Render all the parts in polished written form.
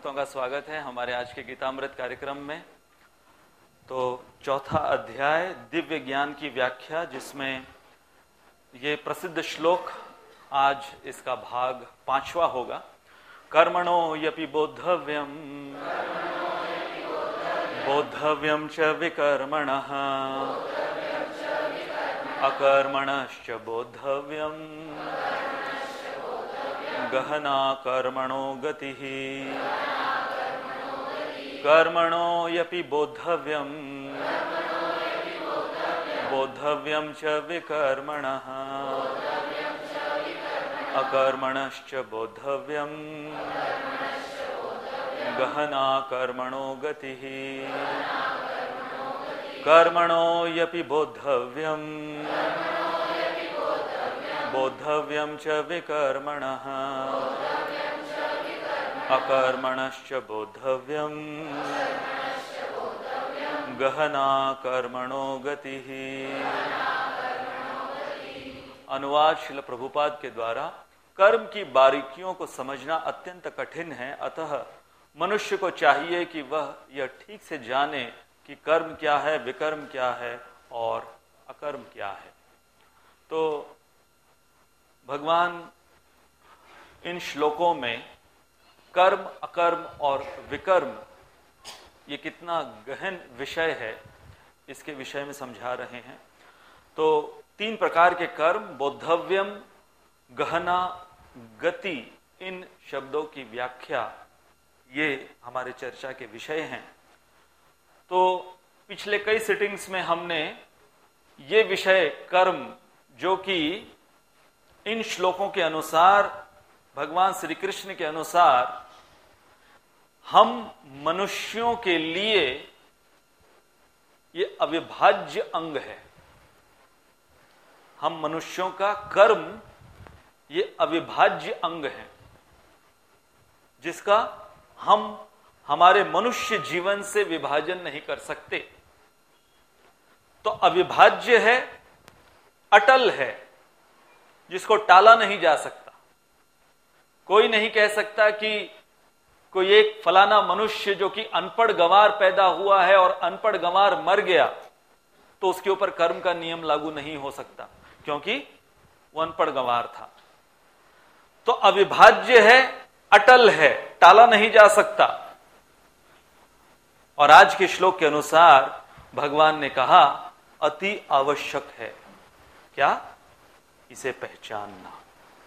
भक्तों का स्वागत है हमारे आज के गीतामृत कार्यक्रम में। तो चौथा अध्याय दिव्य ज्ञान की व्याख्या, जिसमें ये प्रसिद्ध श्लोक, आज इसका भाग 5वां होगा। कर्मणो यपि बोद्धव्यम बोद्धव्यम च विकर्मणः अकर्मणश्च बोद्धव्यम गहना कर्मणो गतिः कर्मणो यपि बोद्धव्यम बोद्धव्यम च विकर्मणः अकर्मणश्च बोद्धव्यम गहना कर्मणो गतिः कर्मणो यपि बोद्धव्यम बोद्धव्यम च विकर्मणः अकर्मणश्च बोद्धव्यम गहना कर्मणो गतिः। अनुवाद श्रील प्रभुपाद के द्वारा। कर्म की बारीकियों को समझना अत्यंत कठिन है, अतः मनुष्य को चाहिए कि वह यह ठीक से जाने कि कर्म क्या है, विकर्म क्या है और अकर्म क्या है। तो भगवान इन श्लोकों में कर्म, अकर्म और विकर्म ये कितना गहन विषय है, इसके विषय में समझा रहे हैं। तो 3 प्रकार के कर्म, बोद्धव्यम, गहना, गति, इन शब्दों की व्याख्या ये हमारे चर्चा के विषय हैं। तो पिछले कई सिटिंग्स में हमने ये विषय कर्म, जो कि इन श्लोकों के अनुसार, भगवान श्री कृष्ण के अनुसार, हम मनुष्यों के लिए ये अविभाज्य अंग है। हम मनुष्यों का कर्म ये अविभाज्य अंग है, जिसका हम हमारे मनुष्य जीवन से विभाजन नहीं कर सकते। तो अविभाज्य है, अटल है, जिसको टाला नहीं जा सकता। कोई नहीं कह सकता कि कोई एक फलाना मनुष्य जो कि अनपढ़ गंवार पैदा हुआ है और अनपढ़ गंवार मर गया, तो उसके ऊपर कर्म का नियम लागू नहीं हो सकता, क्योंकि वो अनपढ़ गंवार था। तो अविभाज्य है, अटल है, टाला नहीं जा सकता। और आज के श्लोक के अनुसार भगवान ने कहा अति आवश्यक है। क्या? इसे पहचानना।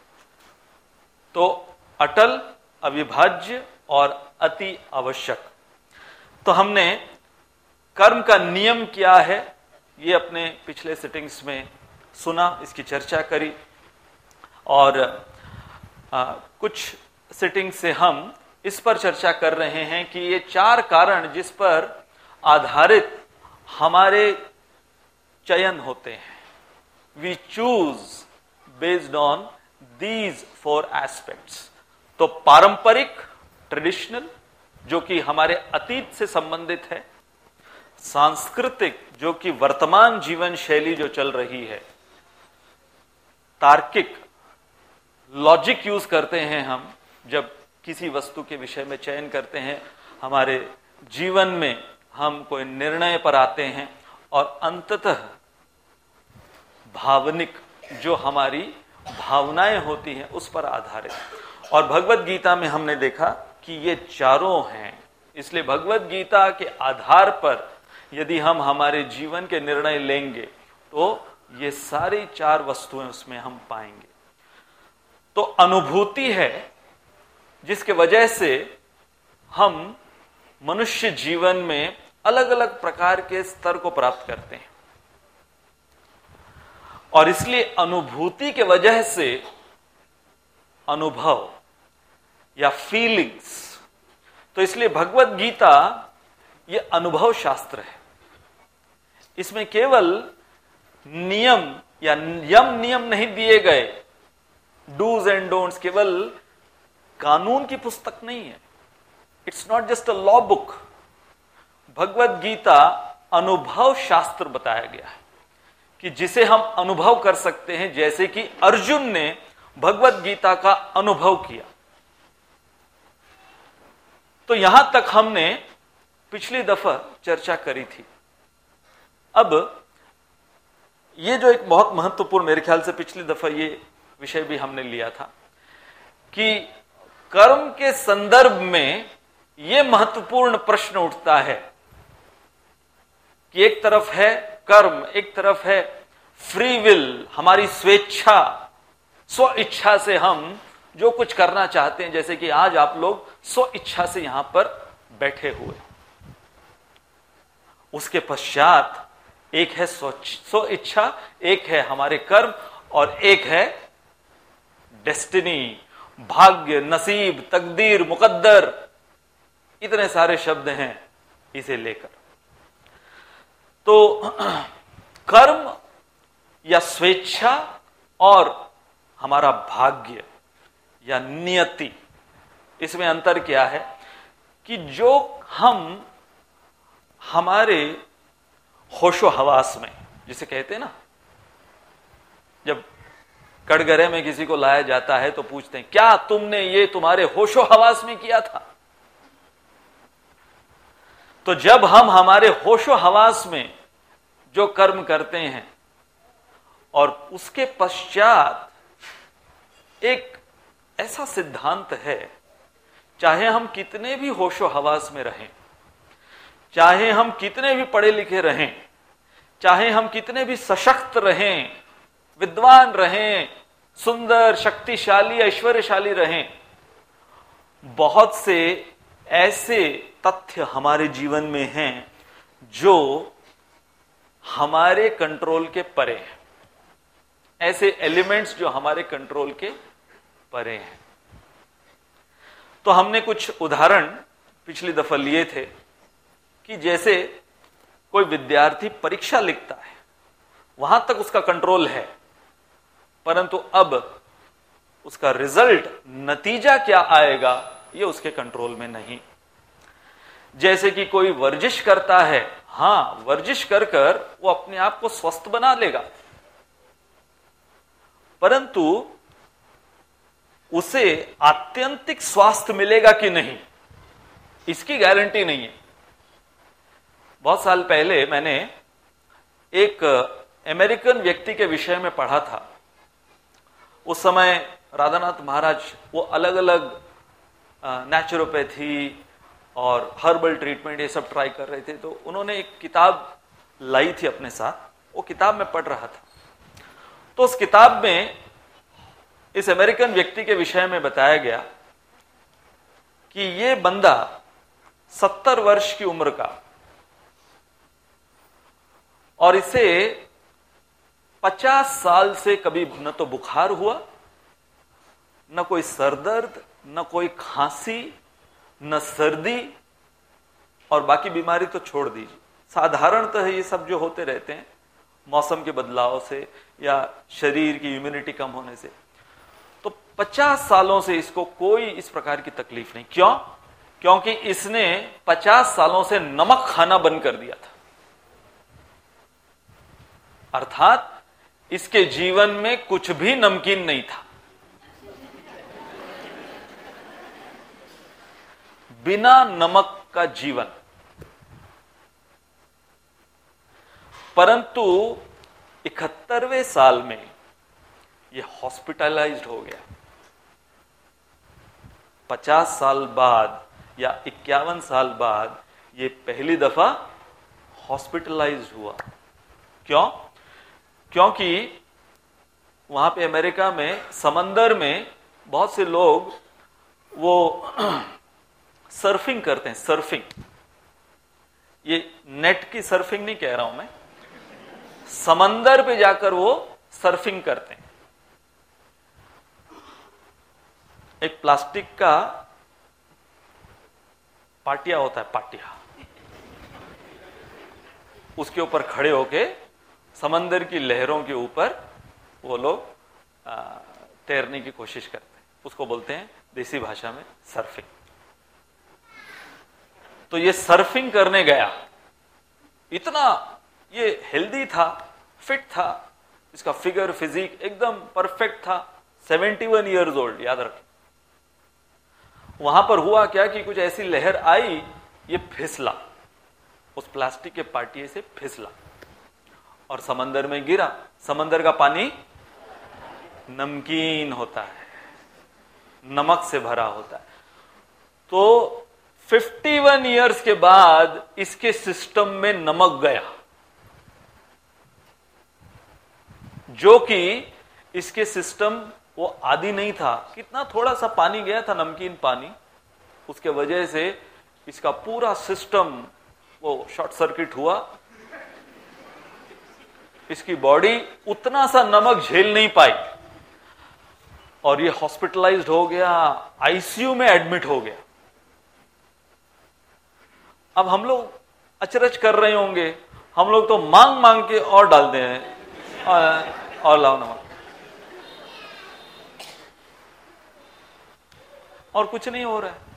तो अटल, अविभाज्य और अति आवश्यक। तो हमने कर्म का नियम क्या है ये अपने पिछले सिटिंग्स में सुना, इसकी चर्चा करी। और कुछ सिटिंग से हम इस पर चर्चा कर रहे हैं कि ये 4 कारण जिस पर आधारित हमारे चयन होते हैं, we choose based on these 4 aspects। तो पारंपरिक, ट्रेडिशनल, जो कि हमारे अतीत से संबंधित है, सांस्कृतिक, जो कि वर्तमान जीवन शैली जो चल रही है, तार्किक, लॉजिक यूज करते हैं हम जब किसी वस्तु के विषय में चयन करते हैं, हमारे जीवन में हम कोई निर्णय पर आते हैं, और अंततः भावनिक, जो हमारी भावनाएं होती हैं उस पर आधारित। और भगवत गीता में हमने देखा कि ये चारों हैं। इसलिए भगवत गीता के आधार पर यदि हम हमारे जीवन के निर्णय लेंगे तो ये सारी 4 वस्तुएं उसमें हम पाएंगे। तो अनुभूति है जिसके वजह से हम मनुष्य जीवन में अलग अलग प्रकार के स्तर को प्राप्त करते हैं, और इसलिए अनुभूति के वजह से अनुभव या फीलिंग्स। तो इसलिए भगवत गीता ये अनुभव शास्त्र है। इसमें केवल नियम या यम नियम नहीं दिए गए, डूज एंड डोंट्स, केवल कानून की पुस्तक नहीं है। It's not just a law book. Bhagavad Gita अनुभव शास्त्र बताया गया है कि जिसे हम अनुभव कर सकते हैं, जैसे कि अर्जुन ने भगवत गीता का अनुभव किया। तो यहां तक हमने पिछली दफा चर्चा करी थी। अब ये जो एक बहुत महत्वपूर्ण, मेरे ख्याल से पिछली दफा ये विषय भी हमने लिया था कि कर्म के संदर्भ में ये महत्वपूर्ण प्रश्न उठता है कि एक तरफ है कर्म, एक तरफ है फ्री विल, हमारी स्वेच्छा, स्व इच्छा से हम जो कुछ करना चाहते हैं, जैसे कि आज आप लोग स्व इच्छा से यहां पर बैठे हुए। उसके पश्चात एक है स्व इच्छा, एक है हमारे कर्म, और एक है डेस्टिनी, भाग्य, नसीब, तकदीर, मुकद्दर, इतने सारे शब्द हैं इसे लेकर। तो कर्म या स्वेच्छा और हमारा भाग्य या नियति, इसमें अंतर क्या है कि जो हम हमारे होशो हवास में, जिसे कहते हैं ना, जब कटघरे में किसी को लाया जाता है तो पूछते हैं क्या तुमने ये तुम्हारे होशो हवास में किया था? तो जब हम हमारे होशो हवास में जो कर्म करते हैं और उसके पश्चात एक ऐसा सिद्धांत है, चाहे हम कितने भी होशो हवास में रहें, चाहे हम कितने भी पढ़े लिखे रहें, चाहे हम कितने भी सशक्त रहें, विद्वान रहें, सुंदर, शक्तिशाली, ऐश्वर्यशाली रहें, बहुत से ऐसे तथ्य हमारे जीवन में हैं जो हमारे कंट्रोल के परे हैं, ऐसे एलिमेंट्स जो हमारे कंट्रोल के परे हैं। तो हमने कुछ उदाहरण पिछली दफा लिए थे कि जैसे कोई विद्यार्थी परीक्षा लिखता है, वहां तक उसका कंट्रोल है, परंतु अब उसका रिजल्ट, नतीजा क्या आएगा, ये उसके कंट्रोल में नहीं। जैसे कि कोई वर्जिश करता है, हां, वर्जिश कर कर वो अपने आप को स्वस्थ बना लेगा, परंतु उसे आत्यंतिक स्वास्थ्य मिलेगा कि नहीं, इसकी गारंटी नहीं है। बहुत साल पहले मैंने एक अमेरिकन व्यक्ति के विषय में पढ़ा था। उस समय राधानाथ महाराज वो अलग अलग नेचुरोपैथी और हर्बल ट्रीटमेंट ये सब ट्राई कर रहे थे, तो उन्होंने एक किताब लाई थी अपने साथ, वो किताब में पढ़ रहा था। तो उस किताब में इस अमेरिकन व्यक्ति के विषय में बताया गया कि ये बंदा 70 वर्ष की उम्र का, और इसे 50 साल से कभी न तो बुखार हुआ, न कोई सरदर्द, न कोई खांसी, न सर्दी, और बाकी बीमारी तो छोड़ दीजिए। साधारणतः ये सब जो होते रहते हैं मौसम के बदलाव से या शरीर की इम्यूनिटी कम होने से, तो 50 सालों से इसको कोई इस प्रकार की तकलीफ नहीं। क्यों? क्योंकि इसने 50 सालों से नमक खाना बंद कर दिया था। अर्थात इसके जीवन में कुछ भी नमकीन नहीं था, बिना नमक का जीवन। परंतु 71वें साल में यह हॉस्पिटलाइज्ड हो गया। 50 साल बाद या 51 साल बाद यह पहली दफा हॉस्पिटलाइज्ड हुआ। क्यों? क्योंकि वहां पे अमेरिका में समंदर में बहुत से लोग वो सर्फिंग करते हैं। सर्फिंग, ये नेट की सर्फिंग नहीं कह रहा हूं मैं, समंदर पे जाकर वो सर्फिंग करते हैं। एक प्लास्टिक का पाटिया होता है, पाटिया, उसके ऊपर खड़े होके समंदर की लहरों के ऊपर वो लोग तैरने की कोशिश करते हैं। उसको बोलते हैं देसी भाषा में सर्फिंग। तो ये सर्फिंग करने गया, इतना ये हेल्दी था, फिट था, इसका फिगर फिजिक एकदम परफेक्ट था। 71 ईयर्स ओल्ड, याद रखें। वहां पर हुआ क्या कि कुछ ऐसी लहर आई, ये फिसला, उस प्लास्टिक के पार्टिए से फिसला और समंदर में गिरा। समंदर का पानी नमकीन होता है, नमक से भरा होता है। तो 51 इयर्स के बाद इसके सिस्टम में नमक गया, जो कि इसके सिस्टम वो आदि नहीं था। कितना थोड़ा सा पानी गया था, नमकीन पानी, उसके वजह से इसका पूरा सिस्टम वो शॉर्ट सर्किट हुआ। इसकी बॉडी उतना सा नमक झेल नहीं पाई और ये हॉस्पिटलाइज्ड हो गया, आईसीयू में एडमिट हो गया। अब हम लोग अचरज कर रहे होंगे, हम लोग तो मांग मांग के और डालते हैं और लाओ नमक, और कुछ नहीं हो रहा है।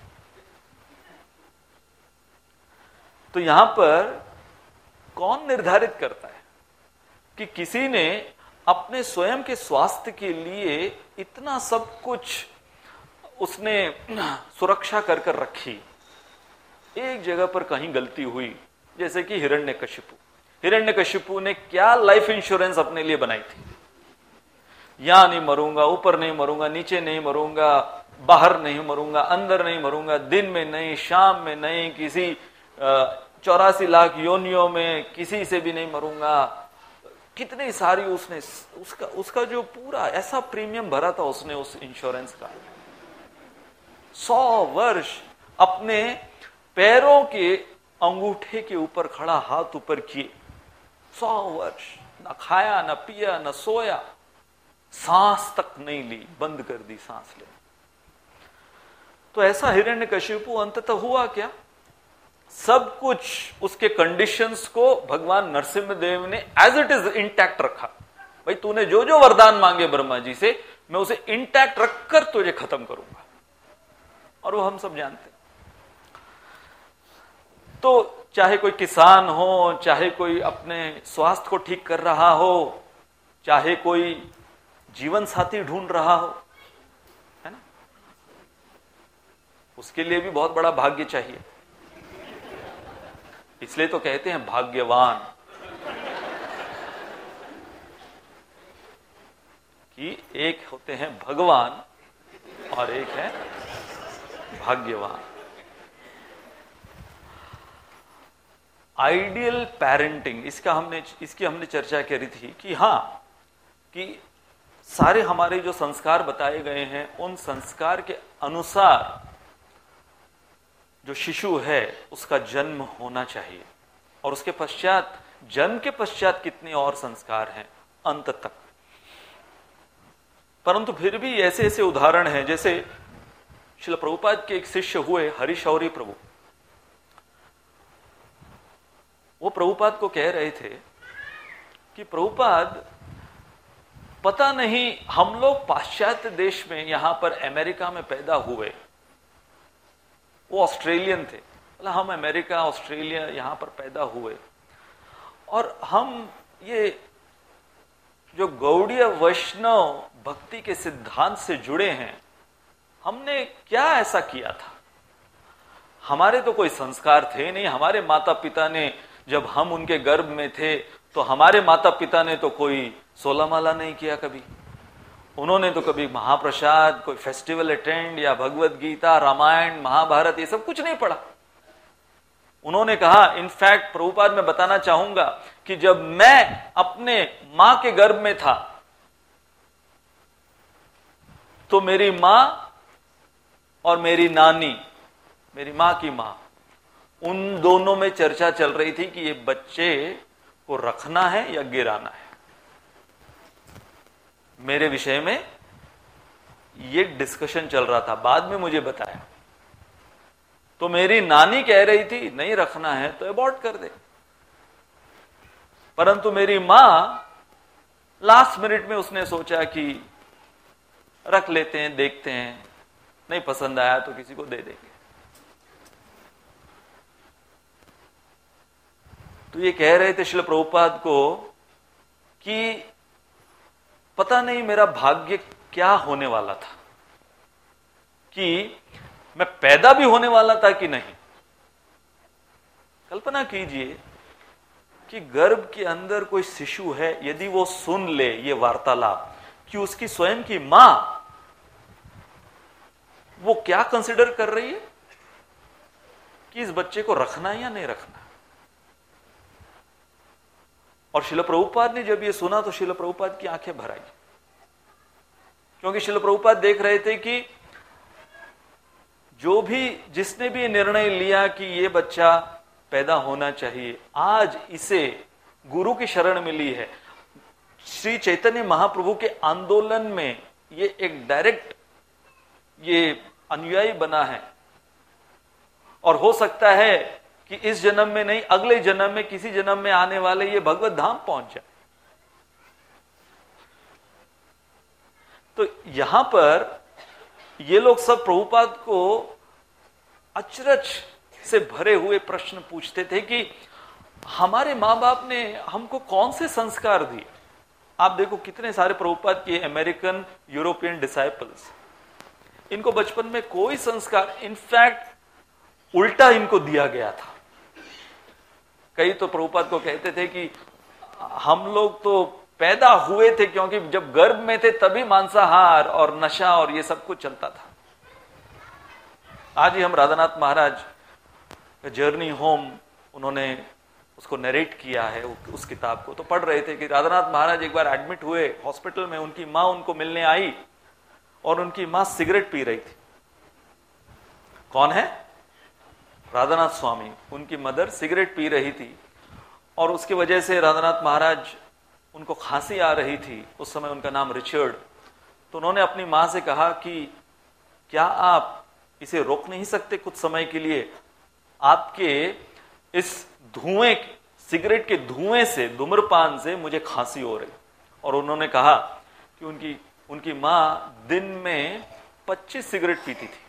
तो यहां पर कौन निर्धारित करता है कि किसी ने अपने स्वयं के स्वास्थ्य के लिए इतना सब कुछ उसने सुरक्षा कर कर रखी। एक जगह पर कहीं गलती हुई, जैसे कि हिरण्यकशिपु ने क्या लाइफ इंश्योरेंस अपने लिए बनाई थी, यहां नहीं मरूंगा, ऊपर नहीं मरूंगा, नीचे नहीं मरूंगा, बाहर नहीं मरूंगा, अंदर नहीं मरूंगा, दिन में नहीं, शाम में नहीं, किसी 84 लाख योनियों में किसी से भी नहीं मरूंगा। कितनी सारी उसने उसका जो पूरा ऐसा प्रीमियम भरा था उसने उस इंश्योरेंस का। 100 वर्ष अपने पैरों के अंगूठे के ऊपर खड़ा हाथ ऊपर किए, 100 वर्ष न खाया, न पिया, न सोया, सांस तक नहीं ली, बंद कर दी सांस ले। तो ऐसा हिरण्यकशिपु अंततः हुआ क्या? सब कुछ उसके कंडीशंस को भगवान नरसिम्हदेव ने एज इट इज इंटैक्ट रखा। भाई तूने जो जो वरदान मांगे ब्रह्मा जी से, मैं उसे इंटैक्ट रखकर तुझे खत्म करूंगा। और वो हम सब जानते हैं। तो चाहे कोई किसान हो, चाहे कोई अपने स्वास्थ्य को ठीक कर रहा हो, चाहे कोई जीवन साथी ढूंढ रहा हो, है ना, उसके लिए भी बहुत बड़ा भाग्य चाहिए। इसलिए तो कहते हैं भाग्यवान, कि एक होते हैं भगवान और एक है भाग्यवान। आइडियल पेरेंटिंग, इसकी हमने चर्चा करी थी कि हाँ, कि सारे हमारे जो संस्कार बताए गए हैं, उन संस्कार के अनुसार जो शिशु है उसका जन्म होना चाहिए, और उसके पश्चात, जन्म के पश्चात कितने और संस्कार हैं अंत तक। परंतु फिर भी ऐसे ऐसे उदाहरण हैं, जैसे श्रील प्रभुपाद के एक शिष्य हुए हरिशौरी प्रभु। वो प्रभुपाद को कह रहे थे कि प्रभुपाद, पता नहीं, हम लोग पाश्चात्य देश में यहां पर अमेरिका में पैदा हुए, वो ऑस्ट्रेलियन थे, मतलब हम अमेरिका ऑस्ट्रेलिया यहां पर पैदा हुए, और हम ये जो गौड़ीय वैष्णव भक्ति के सिद्धांत से जुड़े हैं, हमने क्या ऐसा किया था? हमारे तो कोई संस्कार थे नहीं। हमारे माता पिता ने, जब हम उनके गर्भ में थे, तो हमारे माता पिता ने तो कोई 16 माला नहीं किया कभी। उन्होंने तो कभी महाप्रसाद, कोई फेस्टिवल अटेंड या भगवत गीता, रामायण, महाभारत, ये सब कुछ नहीं पढ़ा। उन्होंने कहा, इनफैक्ट प्रभुपाद मैं बताना चाहूंगा कि जब मैं अपने मां के गर्भ में था, तो मेरी मां और मेरी नानी, मेरी मां की मां, उन दोनों में चर्चा चल रही थी कि ये बच्चे को रखना है या गिराना है। मेरे विषय में ये डिस्कशन चल रहा था, बाद में मुझे बताया। तो मेरी नानी कह रही थी नहीं रखना है तो अबॉर्ट कर दे, परंतु मेरी मां लास्ट मिनट में उसने सोचा कि रख लेते हैं, देखते हैं, नहीं पसंद आया तो किसी को दे देंगे। तो ये कह रहे थे श्रील प्रभुपाद को कि पता नहीं मेरा भाग्य क्या होने वाला था, कि मैं पैदा भी होने वाला था कि नहीं। कल्पना कीजिए कि गर्भ के अंदर कोई शिशु है, यदि वो सुन ले ये वार्तालाप कि उसकी स्वयं की मां, वो क्या कंसिडर कर रही है कि इस बच्चे को रखना है या नहीं रखना। और श्रील प्रभुपाद ने जब ये सुना तो श्रील प्रभुपाद की आंखें भर आई, क्योंकि श्रील प्रभुपाद देख रहे थे कि जो भी, जिसने भी निर्णय लिया कि ये बच्चा पैदा होना चाहिए, आज इसे गुरु की शरण मिली है। श्री चैतन्य महाप्रभु के आंदोलन में ये एक डायरेक्ट ये अनुयायी बना है, और हो सकता है कि इस जन्म में नहीं, अगले जन्म में, किसी जन्म में आने वाले ये भगवत धाम पहुंच जाए। तो यहां पर ये लोग सब प्रभुपाद को अचरज से भरे हुए प्रश्न पूछते थे कि हमारे मां बाप ने हमको कौन से संस्कार दिए। आप देखो कितने सारे प्रभुपाद के अमेरिकन यूरोपियन डिसाइपल्स, इनको बचपन में कोई संस्कार, इनफैक्ट उल्टा इनको दिया गया था। कई तो प्रभुपाद को कहते थे कि हम लोग तो पैदा हुए थे क्योंकि जब गर्भ में थे तभी मांसाहार और नशा और ये सब कुछ चलता था। आज ही हम राधानाथ महाराज जर्नी होम, उन्होंने उसको नरेट किया है उस किताब को, तो पढ़ रहे थे कि राधानाथ महाराज एक बार एडमिट हुए हॉस्पिटल में, उनकी मां उनको मिलने आई और उनकी मां सिगरेट पी रही थी। कौन है? राधानाथ स्वामी। उनकी मदर सिगरेट पी रही थी और उसकी वजह से राधानाथ महाराज, उनको खांसी आ रही थी। उस समय उनका नाम रिचर्ड। तो उन्होंने अपनी मां से कहा कि क्या आप इसे रोक नहीं सकते कुछ समय के लिए? आपके इस धुएं, सिगरेट के धुएं से, धूम्रपान से मुझे खांसी हो रही। और उन्होंने कहा कि उनकी मां दिन में 25 सिगरेट पीती थी।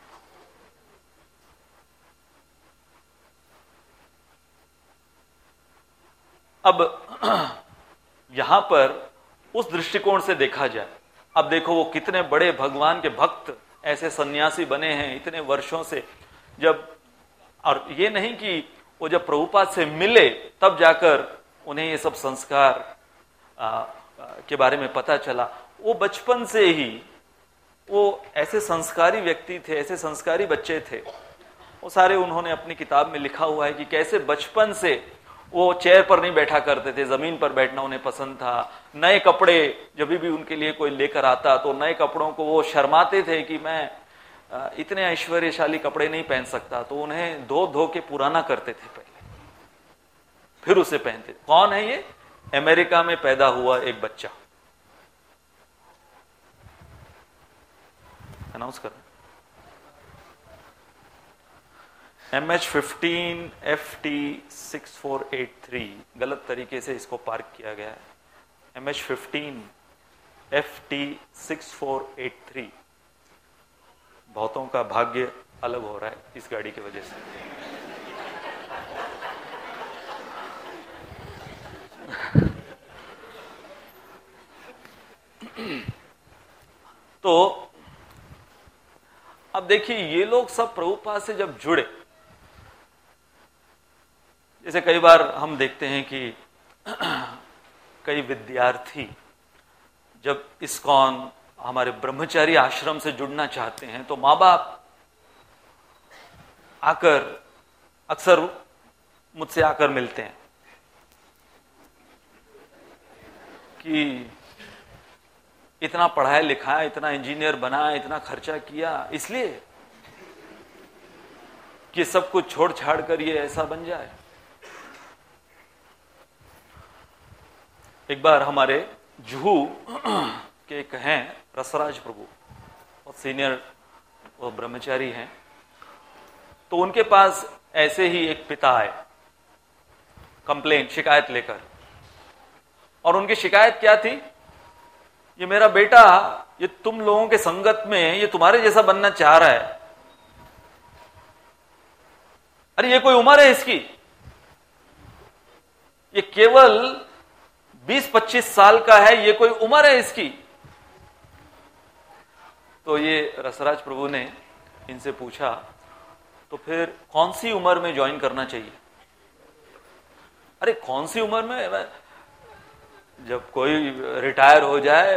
अब यहां पर उस दृष्टिकोण से देखा जाए, अब देखो वो कितने बड़े भगवान के भक्त ऐसे सन्यासी बने हैं इतने वर्षों से। जब, और ये नहीं कि वो जब प्रभुपाद से मिले तब जाकर उन्हें ये सब संस्कार के बारे में पता चला। वो बचपन से ही वो ऐसे संस्कारी व्यक्ति थे, ऐसे संस्कारी बच्चे थे। वो सारे उन्होंने अपनी किताब में लिखा हुआ है कि कैसे बचपन से वो चेयर पर नहीं बैठा करते थे, जमीन पर बैठना उन्हें पसंद था। नए कपड़े जब भी उनके लिए कोई लेकर आता तो नए कपड़ों को वो शर्माते थे कि मैं इतने ऐश्वर्यशाली कपड़े नहीं पहन सकता, तो उन्हें धो के पुराना करते थे पहले, फिर उसे पहनते। कौन है ये? अमेरिका में पैदा हुआ एक बच्चा। अनाउंस कर MH15 FT6483, गलत तरीके से इसको पार्क किया गया है। MH15 FT6483। बहुतों का भाग्य अलग हो रहा है इस गाड़ी की वजह से। तो अब देखिए ये लोग सब प्रभुपाद से जब जुड़े, जैसे कई बार हम देखते हैं कि कई विद्यार्थी जब इस्कॉन, हमारे ब्रह्मचारी आश्रम से जुड़ना चाहते हैं तो माँ बाप आकर, अक्सर मुझसे आकर मिलते हैं कि इतना पढ़ाया लिखाया, इतना इंजीनियर बनाया, इतना खर्चा किया, इसलिए कि सब कुछ छोड़ छाड़ कर ये ऐसा बन जाए। एक बार हमारे जुहू के एक हैं रसराज प्रभु, और सीनियर वो ब्रह्मचारी हैं, तो उनके पास ऐसे ही एक पिता आए कंप्लेंट, शिकायत लेकर। और उनकी शिकायत क्या थी? ये मेरा बेटा, ये तुम लोगों के संगत में ये तुम्हारे जैसा बनना चाह रहा है। अरे ये कोई उम्र है इसकी? ये केवल 20-25 साल का है, ये कोई उम्र है इसकी? तो ये रसराज प्रभु ने इनसे पूछा तो फिर कौन सी उम्र में ज्वाइन करना चाहिए? अरे कौन सी उम्र में? जब कोई रिटायर हो जाए,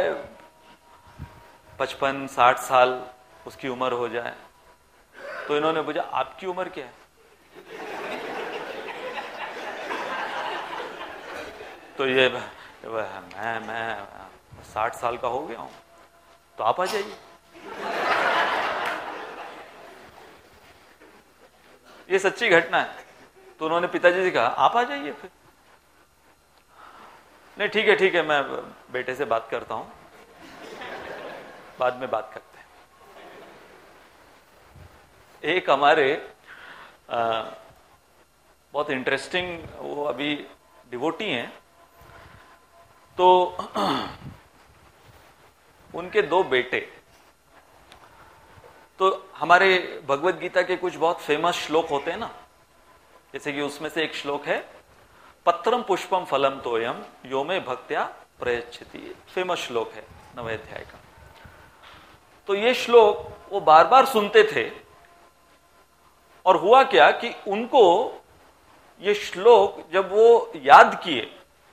55-60 साल उसकी उम्र हो जाए, तो इन्होंने पूछा आपकी उम्र क्या है? तो ये मैं 60 साल का हो गया हूं, तो आप आ जाइए। ये सच्ची घटना है। तो उन्होंने पिताजी से कहा आप आ जाइए फिर। नहीं ठीक है, मैं बेटे से बात करता हूं, बाद में बात करते हैं। एक हमारे बहुत इंटरेस्टिंग, वो अभी डिवोटी हैं, तो उनके 2 बेटे, तो हमारे भगवत गीता के कुछ बहुत फेमस श्लोक होते हैं ना, जैसे कि उसमें से एक श्लोक है पत्रम पुष्पम फलम तोयम यो में भक्त्या प्रयच्छति। फेमस श्लोक है 9वें अध्याय का। तो ये श्लोक वो बार बार सुनते थे, और हुआ क्या कि उनको ये श्लोक जब वो याद किए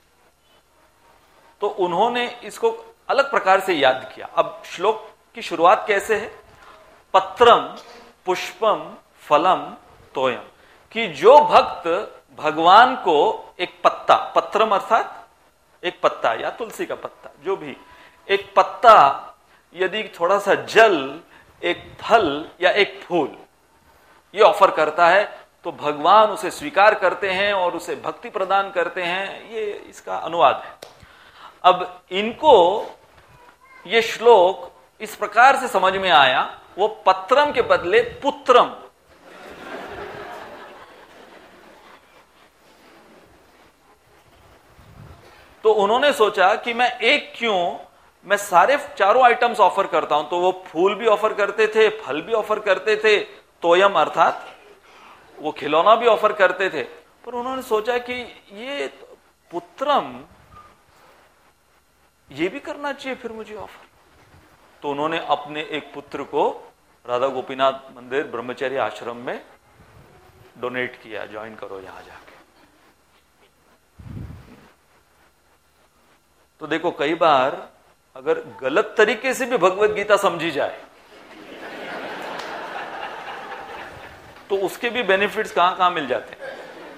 तो उन्होंने इसको अलग प्रकार से याद किया। अब श्लोक की शुरुआत कैसे है? पत्रम पुष्पम फलम तोयम, कि जो भक्त भगवान को एक पत्ता, पत्रम अर्थात एक पत्ता या तुलसी का पत्ता, जो भी एक पत्ता, यदि थोड़ा सा जल, एक फल या एक फूल ये ऑफर करता है, तो भगवान उसे स्वीकार करते हैं और उसे भक्ति प्रदान करते हैं। ये इसका अनुवाद है। अब इनको ये श्लोक इस प्रकार से समझ में आया, वो पत्रम के बदले पुत्रम, तो उन्होंने सोचा कि मैं मैं सारे चारों आइटम्स ऑफर करता हूं। तो वो फूल भी ऑफर करते थे, फल भी ऑफर करते थे, तोयम अर्थात वो खिलौना भी ऑफर करते थे, पर उन्होंने सोचा कि ये पुत्रम, ये भी करना चाहिए फिर मुझे ऑफर। तो उन्होंने अपने एक पुत्र को राधा गोपीनाथ मंदिर ब्रह्मचर्य आश्रम में डोनेट किया, ज्वाइन करो यहां जाके। तो देखो, कई बार अगर गलत तरीके से भी भगवत गीता समझी जाए तो उसके भी बेनिफिट्स कहां कहां मिल जाते हैं।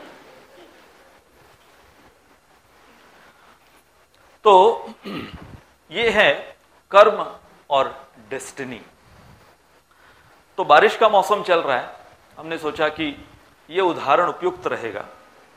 तो ये है कर्म और डेस्टिनी। तो बारिश का मौसम चल रहा है, हमने सोचा कि ये उदाहरण उपयुक्त रहेगा।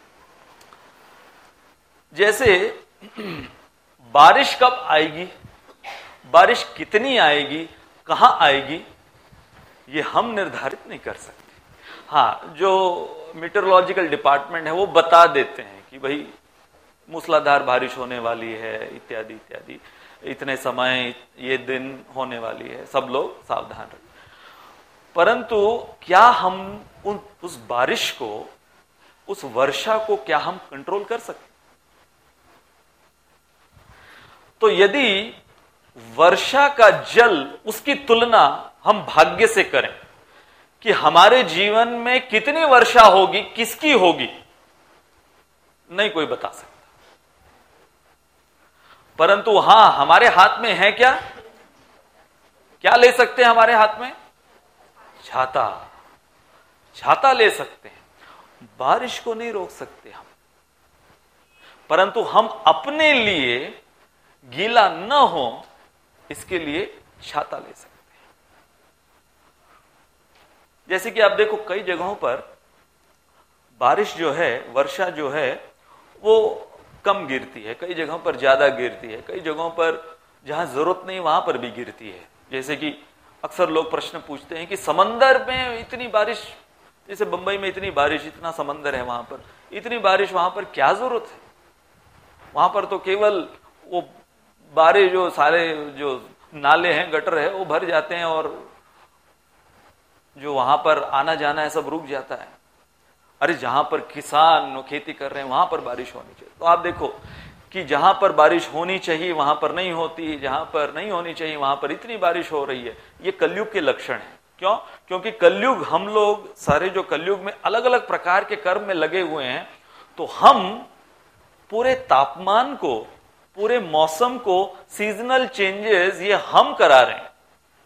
जैसे बारिश कब आएगी, बारिश कितनी आएगी, कहां आएगी, ये हम निर्धारित नहीं कर सकते। हाँ, जो मीटरोलॉजिकल डिपार्टमेंट है वो बता देते हैं कि भाई मूसलाधार बारिश होने वाली है, इत्यादि इत्यादि, इतने समय ये दिन होने वाली है, सब लोग सावधान रहे। परंतु क्या हम उस बारिश को, उस वर्षा को क्या हम कंट्रोल कर सकते? तो यदि वर्षा का जल, उसकी तुलना हम भाग्य से करें कि हमारे जीवन में कितनी वर्षा होगी, किसकी होगी, नहीं कोई बता सकता। परंतु हां, हमारे हाथ में है क्या? क्या ले सकते हैं हमारे हाथ में? छाता। छाता ले सकते हैं। बारिश को नहीं रोक सकते हम, परंतु हम अपने लिए गीला न हो इसके लिए छाता ले सकते हैं। जैसे कि आप देखो, कई जगहों पर बारिश जो है, वर्षा जो है, वो कम गिरती है, कई जगहों पर ज्यादा गिरती है, कई जगहों पर जहां जरूरत नहीं वहां पर भी गिरती है। जैसे कि अक्सर लोग प्रश्न पूछते हैं कि समंदर में इतनी बारिश, जैसे बंबई में इतनी बारिश, इतना समंदर है वहां पर, इतनी बारिश वहां पर क्या जरूरत है? वहां पर तो केवल वो बारे, जो सारे जो नाले हैं, गटर है, वो भर जाते हैं और जो वहां पर आना जाना है सब रुक जाता है। अरे जहां पर किसान खेती कर रहे हैं वहां पर बारिश होनी चाहिए। तो आप देखो कि जहां पर बारिश होनी चाहिए वहां पर नहीं होती, जहां पर नहीं होनी चाहिए वहां पर इतनी बारिश हो रही है। ये कलयुग के लक्षण है। क्यों? क्योंकि कलयुग, हम लोग सारे जो कलयुग में अलग अलग प्रकार के कर्म में लगे हुए हैं, तो हम पूरे तापमान को, पूरे मौसम को, सीजनल चेंजेस ये हम करा रहे हैं।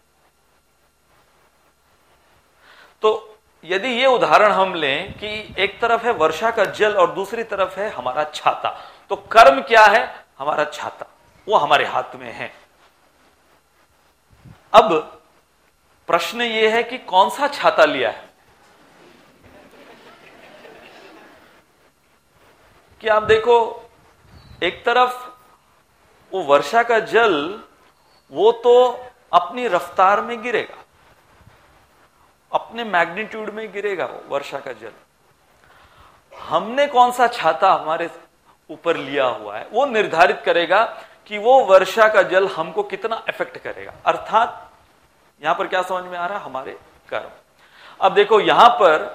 तो यदि ये उदाहरण हम लें कि एक तरफ है वर्षा का जल और दूसरी तरफ है हमारा छाता, तो कर्म क्या है? हमारा छाता, वो हमारे हाथ में है। अब प्रश्न ये है कि कौन सा छाता लिया है? कि आप देखो, एक तरफ वो वर्षा का जल, वो तो अपनी रफ्तार में गिरेगा, अपने मैग्नीट्यूड में गिरेगा वो वर्षा का जल। हमने कौन सा छाता हमारे ऊपर लिया हुआ है, वो निर्धारित करेगा कि वो वर्षा का जल हमको कितना इफेक्ट करेगा। अर्थात यहां पर क्या समझ में आ रहा है? हमारे कर्म। अब देखो, यहां पर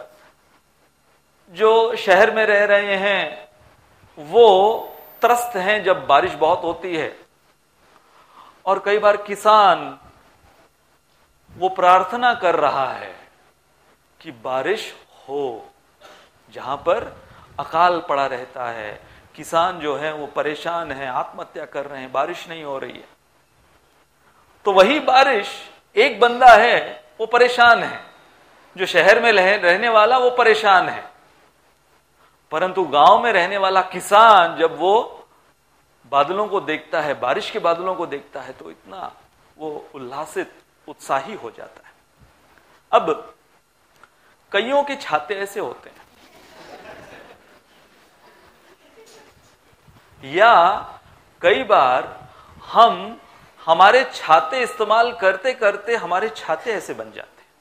जो शहर में रह रहे हैं वो त्रस्त हैं जब बारिश बहुत होती है, और कई बार किसान वो प्रार्थना कर रहा है कि बारिश हो। जहां पर अकाल पड़ा रहता है, किसान जो है वो परेशान है, आत्महत्या कर रहे हैं, बारिश नहीं हो रही है। तो वही बारिश, एक बंदा है वो परेशान है, जो शहर में रहने वाला वो परेशान है, परंतु गांव में रहने वाला किसान जब वो बादलों को देखता है, बारिश के बादलों को देखता है, तो इतना वो उल्लासित, उत्साही हो जाता है। अब कईयों के छाते ऐसे होते हैं, या कई बार हम हमारे छाते इस्तेमाल करते करते हमारे छाते ऐसे बन जाते हैं।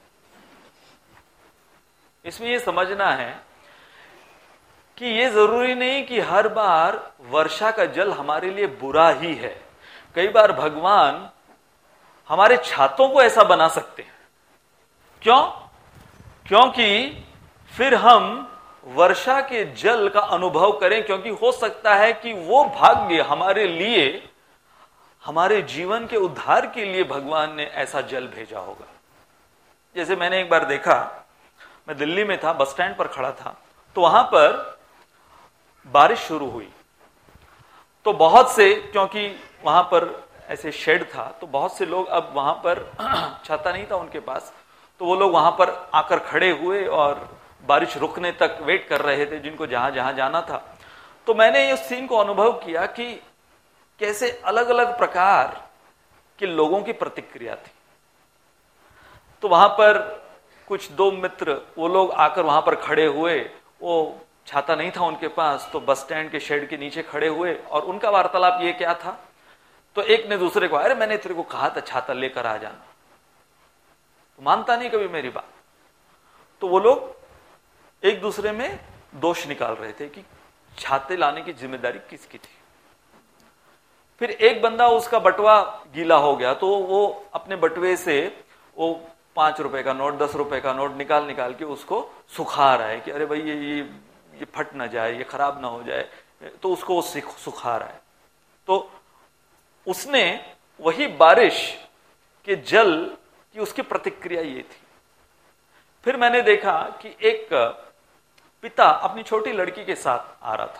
इसमें यह समझना है कि यह जरूरी नहीं कि हर बार वर्षा का जल हमारे लिए बुरा ही है। कई बार भगवान हमारे छातों को ऐसा बना सकते हैं। क्यों? क्योंकि फिर हम वर्षा के जल का अनुभव करें, क्योंकि हो सकता है कि वो भाग्य हमारे लिए, हमारे जीवन के उद्धार के लिए भगवान ने ऐसा जल भेजा होगा। जैसे मैंने एक बार देखा, मैं दिल्ली में था, बस स्टैंड पर खड़ा था, तो वहां पर बारिश शुरू हुई, तो बहुत से, क्योंकि वहां पर ऐसे शेड था, तो बहुत से लोग, अब वहां पर छाता नहीं था उनके पास, तो वो लोग वहां पर आकर खड़े हुए और बारिश रुकने तक वेट कर रहे थे, जिनको जहां जहां जाना था। तो मैंने इस सीन को अनुभव किया कि कैसे अलग अलग प्रकार के लोगों की प्रतिक्रिया थी। तो वहां पर कुछ दो मित्र, वो लोग आकर वहां पर खड़े हुए, वो छाता नहीं था उनके पास, तो बस स्टैंड के शेड के नीचे खड़े हुए, और उनका वार्तालाप ये क्या था, तो एक ने दूसरे को, अरे मैंने तेरे को कहा था छाता लेकर आ जाना, तो मानता नहीं कभी मेरी बात। तो वो लोग एक दूसरे में दोष निकाल रहे थे कि छाते लाने की जिम्मेदारी किसकी थी। फिर एक बंदा, उसका बटुआ गीला हो गया, तो वो अपने बटुए से वो 5 रुपए का नोट, 10 रुपए का नोट निकाल के उसको सुखा रहा है कि अरे भाई ये फट ना जाए, ये खराब ना हो जाए, तो उसको वो सुखा रहा है। तो उसने वही बारिश के जल की उसकी प्रतिक्रिया ये थी। फिर मैंने देखा कि एक पिता अपनी छोटी लड़की के साथ आ रहा था,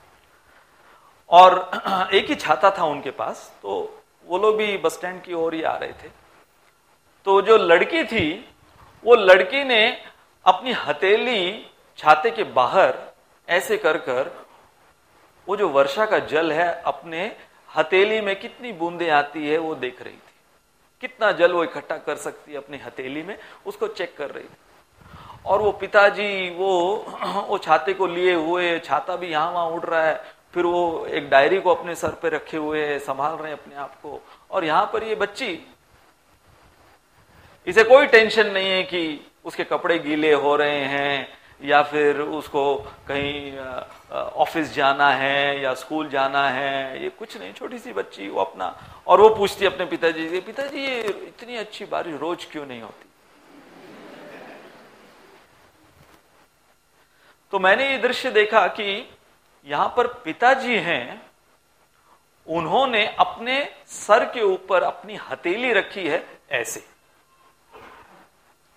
और एक ही छाता था उनके पास, तो वो लोग भी बस स्टैंड की ओर ही आ रहे थे। तो जो लड़की थी, वो लड़की ने अपनी हथेली छाते के बाहर ऐसे कर कर वो जो वर्षा का जल है, अपने हथेली में कितनी बूंदें आती है वो देख रही थी, कितना जल वो इकट्ठा कर सकती है अपनी हथेली में, उसको चेक कर रही थी। और वो पिताजी वो छाते को लिए हुए, छाता भी यहां वहां उड़ रहा है, फिर वो एक डायरी को अपने सर पे रखे हुए संभाल रहे हैं अपने आप को, और यहां पर ये बच्ची, इसे कोई टेंशन नहीं है कि उसके कपड़े गीले हो रहे हैं, या फिर उसको कहीं ऑफिस जाना है या स्कूल जाना है, ये कुछ नहीं। छोटी सी बच्ची वो अपना, और वो पूछती है अपने पिताजी से, पिताजी ये इतनी अच्छी बारिश रोज क्यों नहीं होती। तो मैंने ये दृश्य देखा कि यहां पर पिताजी हैं, उन्होंने अपने सर के ऊपर अपनी हथेली रखी है ऐसे,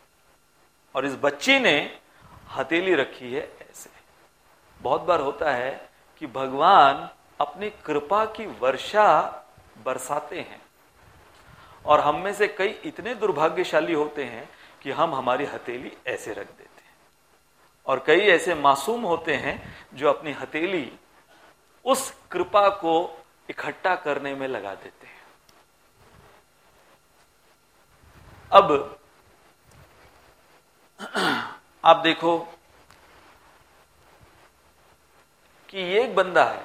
और इस बच्ची ने हथेली रखी है ऐसे। बहुत बार होता है कि भगवान अपनी कृपा की वर्षा बरसाते हैं और हम में से कई इतने दुर्भाग्यशाली होते हैं कि हम हमारी हथेली ऐसे रख देते हैं, और कई ऐसे मासूम होते हैं जो अपनी हथेली उस कृपा को इकट्ठा करने में लगा देते हैं। अब आप देखो कि ये एक बंदा है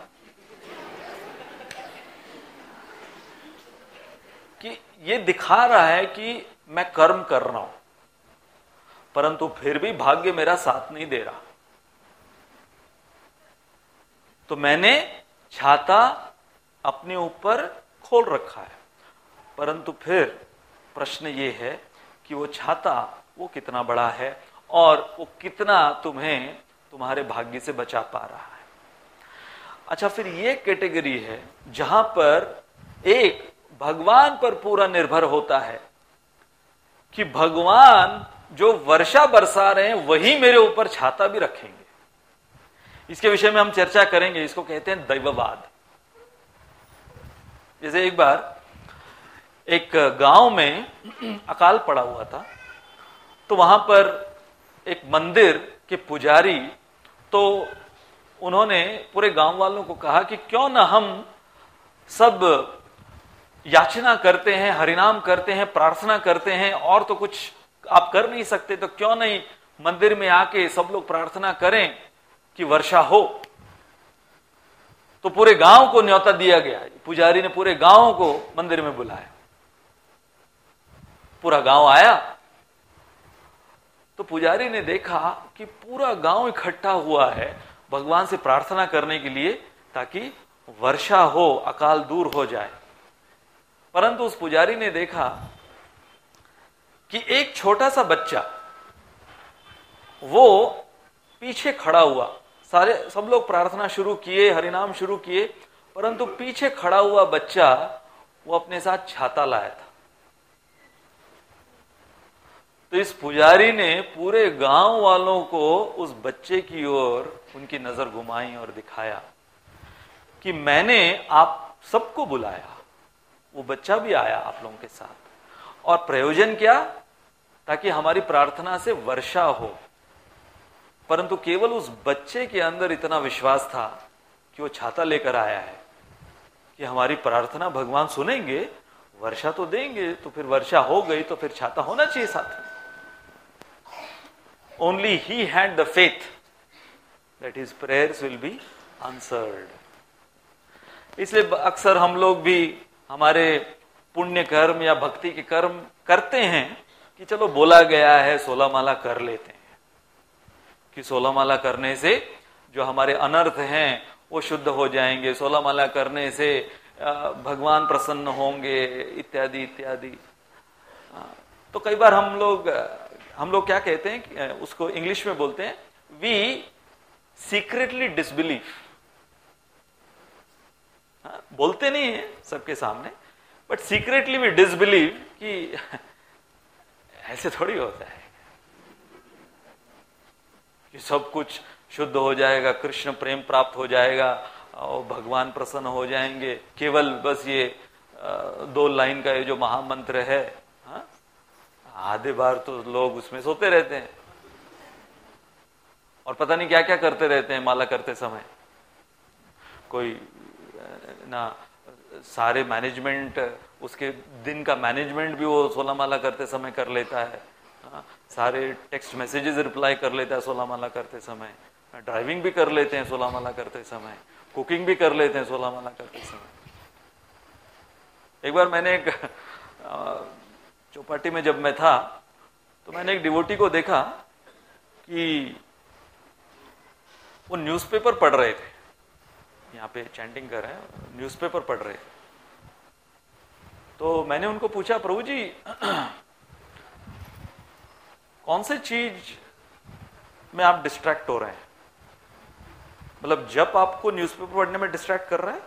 कि ये दिखा रहा है कि मैं कर्म कर रहा हूं, परंतु फिर भी भाग्य मेरा साथ नहीं दे रहा। तो मैंने छाता अपने ऊपर खोल रखा है, परंतु फिर प्रश्न ये है कि वो छाता वो कितना बड़ा है और वो कितना तुम्हें तुम्हारे भाग्य से बचा पा रहा है। अच्छा, फिर ये कैटेगरी है जहां पर एक भगवान पर पूरा निर्भर होता है कि भगवान जो वर्षा बरसा रहे हैं वही मेरे ऊपर छाता भी रखेंगे। इसके विषय में हम चर्चा करेंगे। इसको कहते हैं दैववाद। जैसे एक बार एक गांव में अकाल पड़ा हुआ था, तो वहां पर एक मंदिर के पुजारी, तो उन्होंने पूरे गांव वालों को कहा कि क्यों ना हम सब याचना करते हैं, हरिनाम करते हैं, प्रार्थना करते हैं, और तो कुछ आप कर नहीं सकते, तो क्यों नहीं मंदिर में आके सब लोग प्रार्थना करें कि वर्षा हो। तो पूरे गांव को न्योता दिया गया। पुजारी ने पूरे गांव को मंदिर में बुलाया। पूरा गांव आया तो पुजारी ने देखा कि पूरा गांव इकट्ठा हुआ है भगवान से प्रार्थना करने के लिए ताकि वर्षा हो, अकाल दूर हो जाए। परंतु उस पुजारी ने देखा कि एक छोटा सा बच्चा वो पीछे खड़ा हुआ। सब लोग प्रार्थना शुरू किए, हरिनाम शुरू किए, परंतु पीछे खड़ा हुआ बच्चा वो अपने साथ छाता लाया था। तो इस पुजारी ने पूरे गांव वालों को उस बच्चे की ओर उनकी नजर घुमाई और दिखाया कि मैंने आप सबको बुलाया, वो बच्चा भी आया आप लोगों के साथ, और प्रयोजन क्या? ताकि हमारी प्रार्थना से वर्षा हो। परंतु केवल उस बच्चे के अंदर इतना विश्वास था कि वो छाता लेकर आया है कि हमारी प्रार्थना भगवान सुनेंगे, वर्षा तो देंगे। तो फिर वर्षा हो गई तो फिर छाता होना चाहिए साथ में। Only he had the faith that his prayers will be answered. इसलिए अक्सर हम लोग भी हमारे पुण्य कर्म या भक्ति के कर्म करते हैं कि चलो बोला गया है 16 माला कर लेते हैं, कि 16 माला करने से जो हमारे अनर्थ हैं वो शुद्ध हो जाएंगे, 16 माला करने से भगवान प्रसन्न होंगे, इत्यादि इत्यादि। तो कई बार हम लोग क्या कहते हैं कि उसको इंग्लिश में बोलते हैं, वी सीक्रेटली डिसबिलीव। बोलते नहीं है सबके सामने, बट सीक्रेटली वी डिसबिलीव कि ऐसे थोड़ी होता है कि सब कुछ शुद्ध हो जाएगा, कृष्ण प्रेम प्राप्त हो जाएगा और भगवान प्रसन्न हो जाएंगे। केवल बस ये 2 लाइन का ये जो महामंत्र है, आधे बार तो लोग उसमें सोते रहते हैं और पता नहीं क्या क्या करते रहते हैं माला करते समय। कोई ना सारे मैनेजमेंट, उसके दिन का मैनेजमेंट भी वो 16 माला करते समय कर लेता है, सारे टेक्स्ट मैसेजेस रिप्लाई कर लेता है 16 माला करते समय, ड्राइविंग भी कर लेते हैं 16 माला करते समय, कुकिंग भी कर लेते हैं 16 माला करते समय। एक बार मैंने एक चौपाटी में जब मैं था तो मैंने एक डिवोटी को देखा कि वो न्यूज़पेपर पढ़ रहे थे। यहाँ पे चैंटिंग कर रहे हैं, न्यूज़पेपर पढ़ रहे थे। तो मैंने उनको पूछा, प्रभु जी कौन से चीज में आप डिस्ट्रैक्ट हो रहे हैं? मतलब जब आपको न्यूज़पेपर पढ़ने में डिस्ट्रैक्ट कर रहा है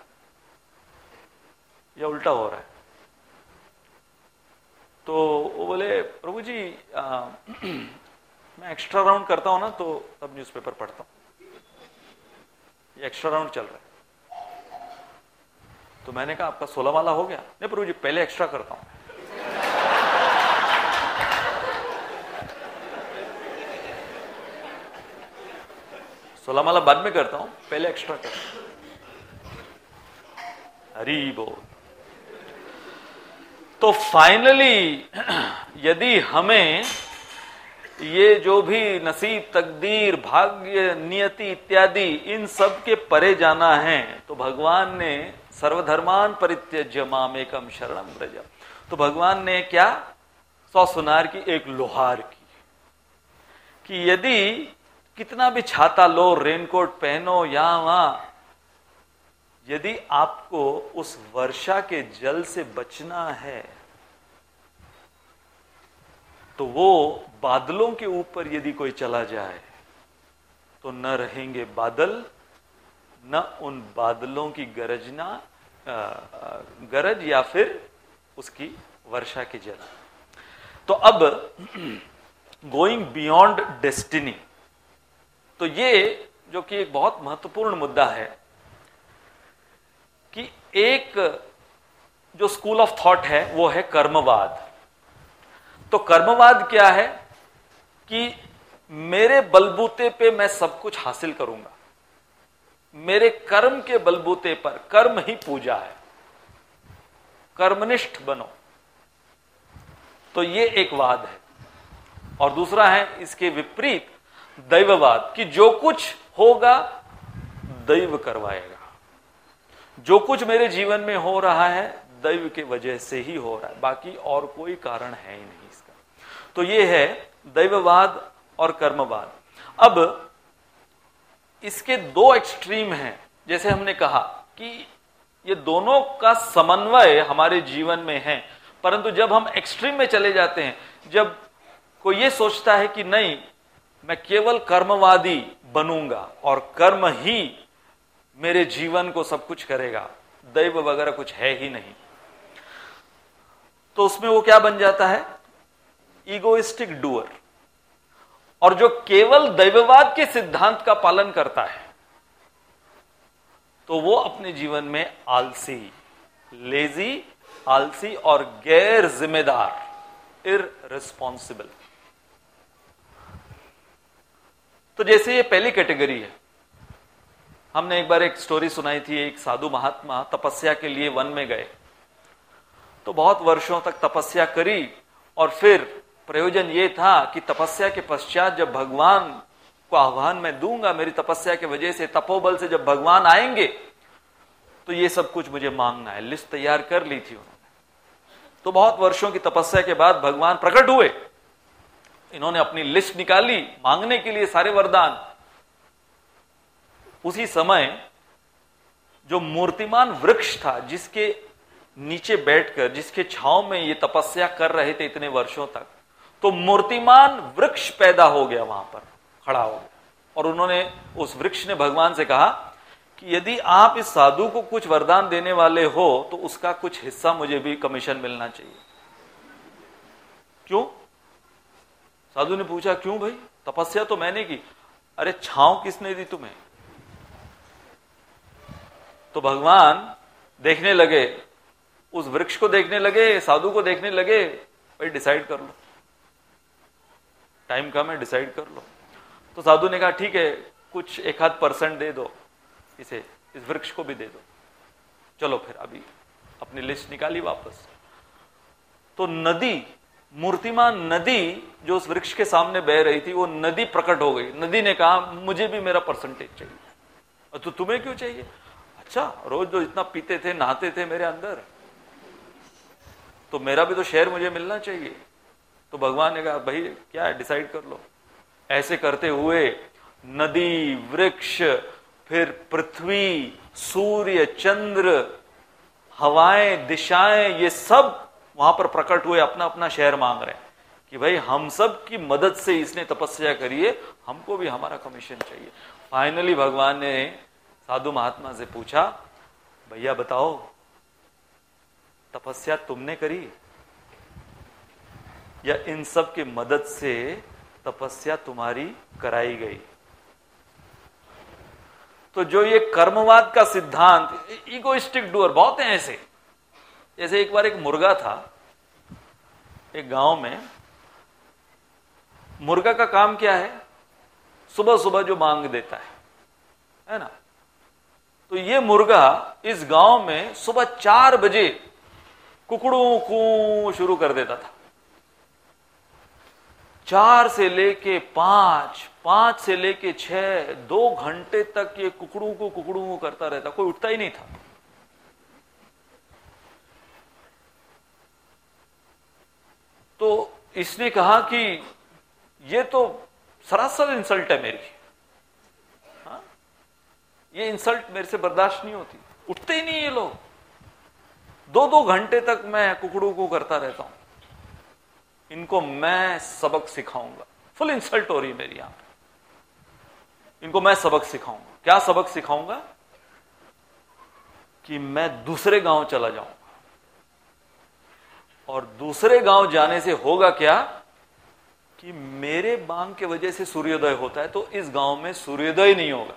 या उल्टा हो रहा है? तो वो बोले, प्रभु जी मैं एक्स्ट्रा राउंड करता हूं ना तो तब न्यूज़पेपर पढ़ता हूं। ये एक्स्ट्रा राउंड चल रहा है। तो मैंने कहा आपका 16 वाला हो गया? नहीं प्रभु जी, पहले एक्स्ट्रा करता हूं। सोलह माला बाद में करता हूं, पहले एक्स्ट्रा करता हूं। हरि बोल। तो फाइनली यदि हमें ये जो भी नसीब, तकदीर, भाग्य, नियति इत्यादि इन सब के परे जाना है, तो भगवान ने सर्वधर्मान परित्यज्य मामेकम शरणम व्रज, तो भगवान ने क्या 100 सुनार की एक लोहार की, कि यदि कितना भी छाता लो, रेनकोट पहनो, यहां वहां, यदि आपको उस वर्षा के जल से बचना है तो वो बादलों के ऊपर यदि कोई चला जाए तो न रहेंगे बादल, न उन बादलों की गरज या फिर उसकी वर्षा की जल। तो अब गोइंग बियॉन्ड डेस्टिनी, तो ये जो कि एक बहुत महत्वपूर्ण मुद्दा है कि एक जो स्कूल ऑफ थॉट है वो है कर्मवाद। तो कर्मवाद क्या है कि मेरे बलबूते पे मैं सब कुछ हासिल करूंगा, मेरे कर्म के बलबूते पर, कर्म ही पूजा है, कर्मनिष्ठ बनो। तो ये एक वाद है। और दूसरा है इसके विपरीत दैववाद, कि जो कुछ होगा दैव करवाएगा, जो कुछ मेरे जीवन में हो रहा है दैव के वजह से ही हो रहा है, बाकी और कोई कारण है ही नहीं इसका। तो ये है दैववाद और कर्मवाद। अब इसके दो एक्सट्रीम हैं। जैसे हमने कहा कि ये दोनों का समन्वय हमारे जीवन में है, परंतु जब हम एक्सट्रीम में चले जाते हैं, जब कोई ये सोचता है कि नहीं मैं केवल कर्मवादी बनूंगा और कर्म ही मेरे जीवन को सब कुछ करेगा, दैव वगैरह कुछ है ही नहीं, तो उसमें वो क्या बन जाता है? Egoistic doer. और जो केवल दैववाद के सिद्धांत का पालन करता है तो वो अपने जीवन में आलसी, लेजी, आलसी और गैर जिम्मेदार, इररिस्पॉन्सिबल। तो जैसे ये पहली कैटेगरी है, हमने एक बार एक स्टोरी सुनाई थी, एक साधु महात्मा तपस्या के लिए वन में गए, तो बहुत वर्षों तक तपस्या करी और फिर प्रयोजन ये था कि तपस्या के पश्चात जब भगवान को आह्वान मैं दूंगा, मेरी तपस्या के वजह से, तपोबल से जब भगवान आएंगे तो ये सब कुछ मुझे मांगना है। लिस्ट तैयार कर ली थी उन्होंने। तो बहुत वर्षों की तपस्या के बाद भगवान प्रकट हुए, इन्होंने अपनी लिस्ट निकाली मांगने के लिए सारे वरदान। उसी समय जो मूर्तिमान वृक्ष था, जिसके नीचे बैठकर, जिसके छांव में ये तपस्या कर रहे थे इतने वर्षों तक, तो मूर्तिमान वृक्ष पैदा हो गया, वहां पर खड़ा हो गया। और उन्होंने, उस वृक्ष ने भगवान से कहा कि यदि आप इस साधु को कुछ वरदान देने वाले हो तो उसका कुछ हिस्सा मुझे भी कमीशन मिलना चाहिए। क्यों? साधु ने पूछा, क्यों भाई? तपस्या तो मैंने की। अरे छांव किसने दी तुम्हें? तो भगवान देखने लगे, उस वृक्ष को देखने लगे, साधु को देखने लगे, भाई डिसाइड कर लो, टाइम कम है, डिसाइड कर लो। तो साधु ने कहा ठीक है, कुछ 1-8% दे दो इसे, इस वृक्ष को भी दे दो। चलो फिर अभी अपनी लिस्ट निकाली वापस। तो नदी, मूर्तिमान नदी जो उस वृक्ष के सामने बह रही थी, वो नदी प्रकट हो गई। नदी ने कहा मुझे भी मेरा परसेंटेज चाहिए। तो तुम्हें क्यों चाहिए? अच्छा, रोज जो इतना पीते थे, नहाते थे मेरे अंदर, तो मेरा भी तो शेयर मुझे मिलना चाहिए। तो भगवान ने कहा भाई क्या है, डिसाइड कर लो। ऐसे करते हुए नदी, वृक्ष, फिर पृथ्वी, सूर्य, चंद्र, हवाएं, दिशाएं, ये सब वहां पर प्रकट हुए, अपना अपना शेयर मांग रहे हैं कि भाई हम सब की मदद से इसने तपस्या करी है, हमको भी हमारा कमीशन चाहिए। फाइनली भगवान ने साधु महात्मा से पूछा, भैया बताओ तपस्या तुमने करी या इन सब की मदद से तपस्या तुम्हारी कराई गई। तो जो ये कर्मवाद का सिद्धांत, इगोइस्टिक डूअर बहुत हैं ऐसे। जैसे एक बार एक मुर्गा था एक गांव में। मुर्गा का काम क्या है? सुबह सुबह जो मांग देता है ना। तो ये मुर्गा इस गांव में सुबह 4 बजे कुकड़ू कू शुरू कर देता था। 4 से लेके 5, 5 से लेके 6, 2 घंटे तक ये कुकड़ू करता रहता, कोई उठता ही नहीं था। तो इसने कहा कि ये तो सरासर इंसल्ट है मेरी। हाँ? ये इंसल्ट मेरे से बर्दाश्त नहीं होती। उठते ही नहीं ये लोग। 2-2 घंटे तक मैं कुकड़ू करता रहता हूं। इनको मैं सबक सिखाऊंगा। फुल इंसल्ट हो रही है मेरी यहां पे। इनको मैं सबक सिखाऊंगा। क्या सबक सिखाऊंगा? कि मैं दूसरे गांव चला जाऊंगा। और दूसरे गांव जाने से होगा क्या कि मेरे बांग के वजह से सूर्योदय होता है, तो इस गांव में सूर्योदय नहीं होगा।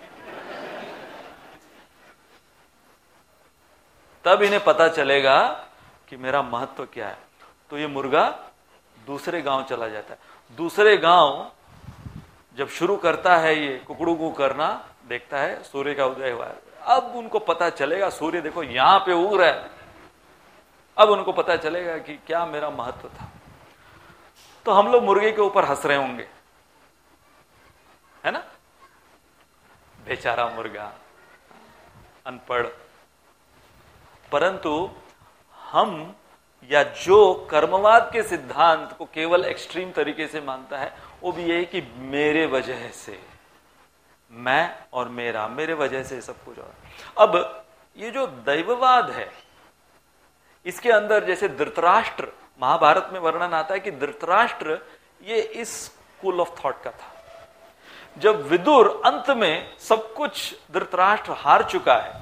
तब इन्हें पता चलेगा कि मेरा महत्व क्या है। तो ये मुर्गा दूसरे गांव चला जाता है। दूसरे गांव जब शुरू करता है ये कुकड़ू करना, देखता है सूर्य का उदय हुआ है। अब उनको पता चलेगा सूर्य देखो यहां पे उग रहा है। अब उनको पता चलेगा कि क्या मेरा महत्व था। तो हम लोग मुर्गे के ऊपर हंस रहे होंगे, है ना। बेचारा मुर्गा, अनपढ़। परंतु हम या जो कर्मवाद के सिद्धांत को केवल एक्सट्रीम तरीके से मानता है, वो भी यही कि मेरे वजह से, मैं और मेरा, मेरे वजह से सब कुछ। और अब ये जो दैववाद है, इसके अंदर जैसे धृतराष्ट्र, महाभारत में वर्णन आता है कि धृतराष्ट्र ये इस स्कूल ऑफ थॉट का था। जब विदुर अंत में सब कुछ धृतराष्ट्र हार चुका है,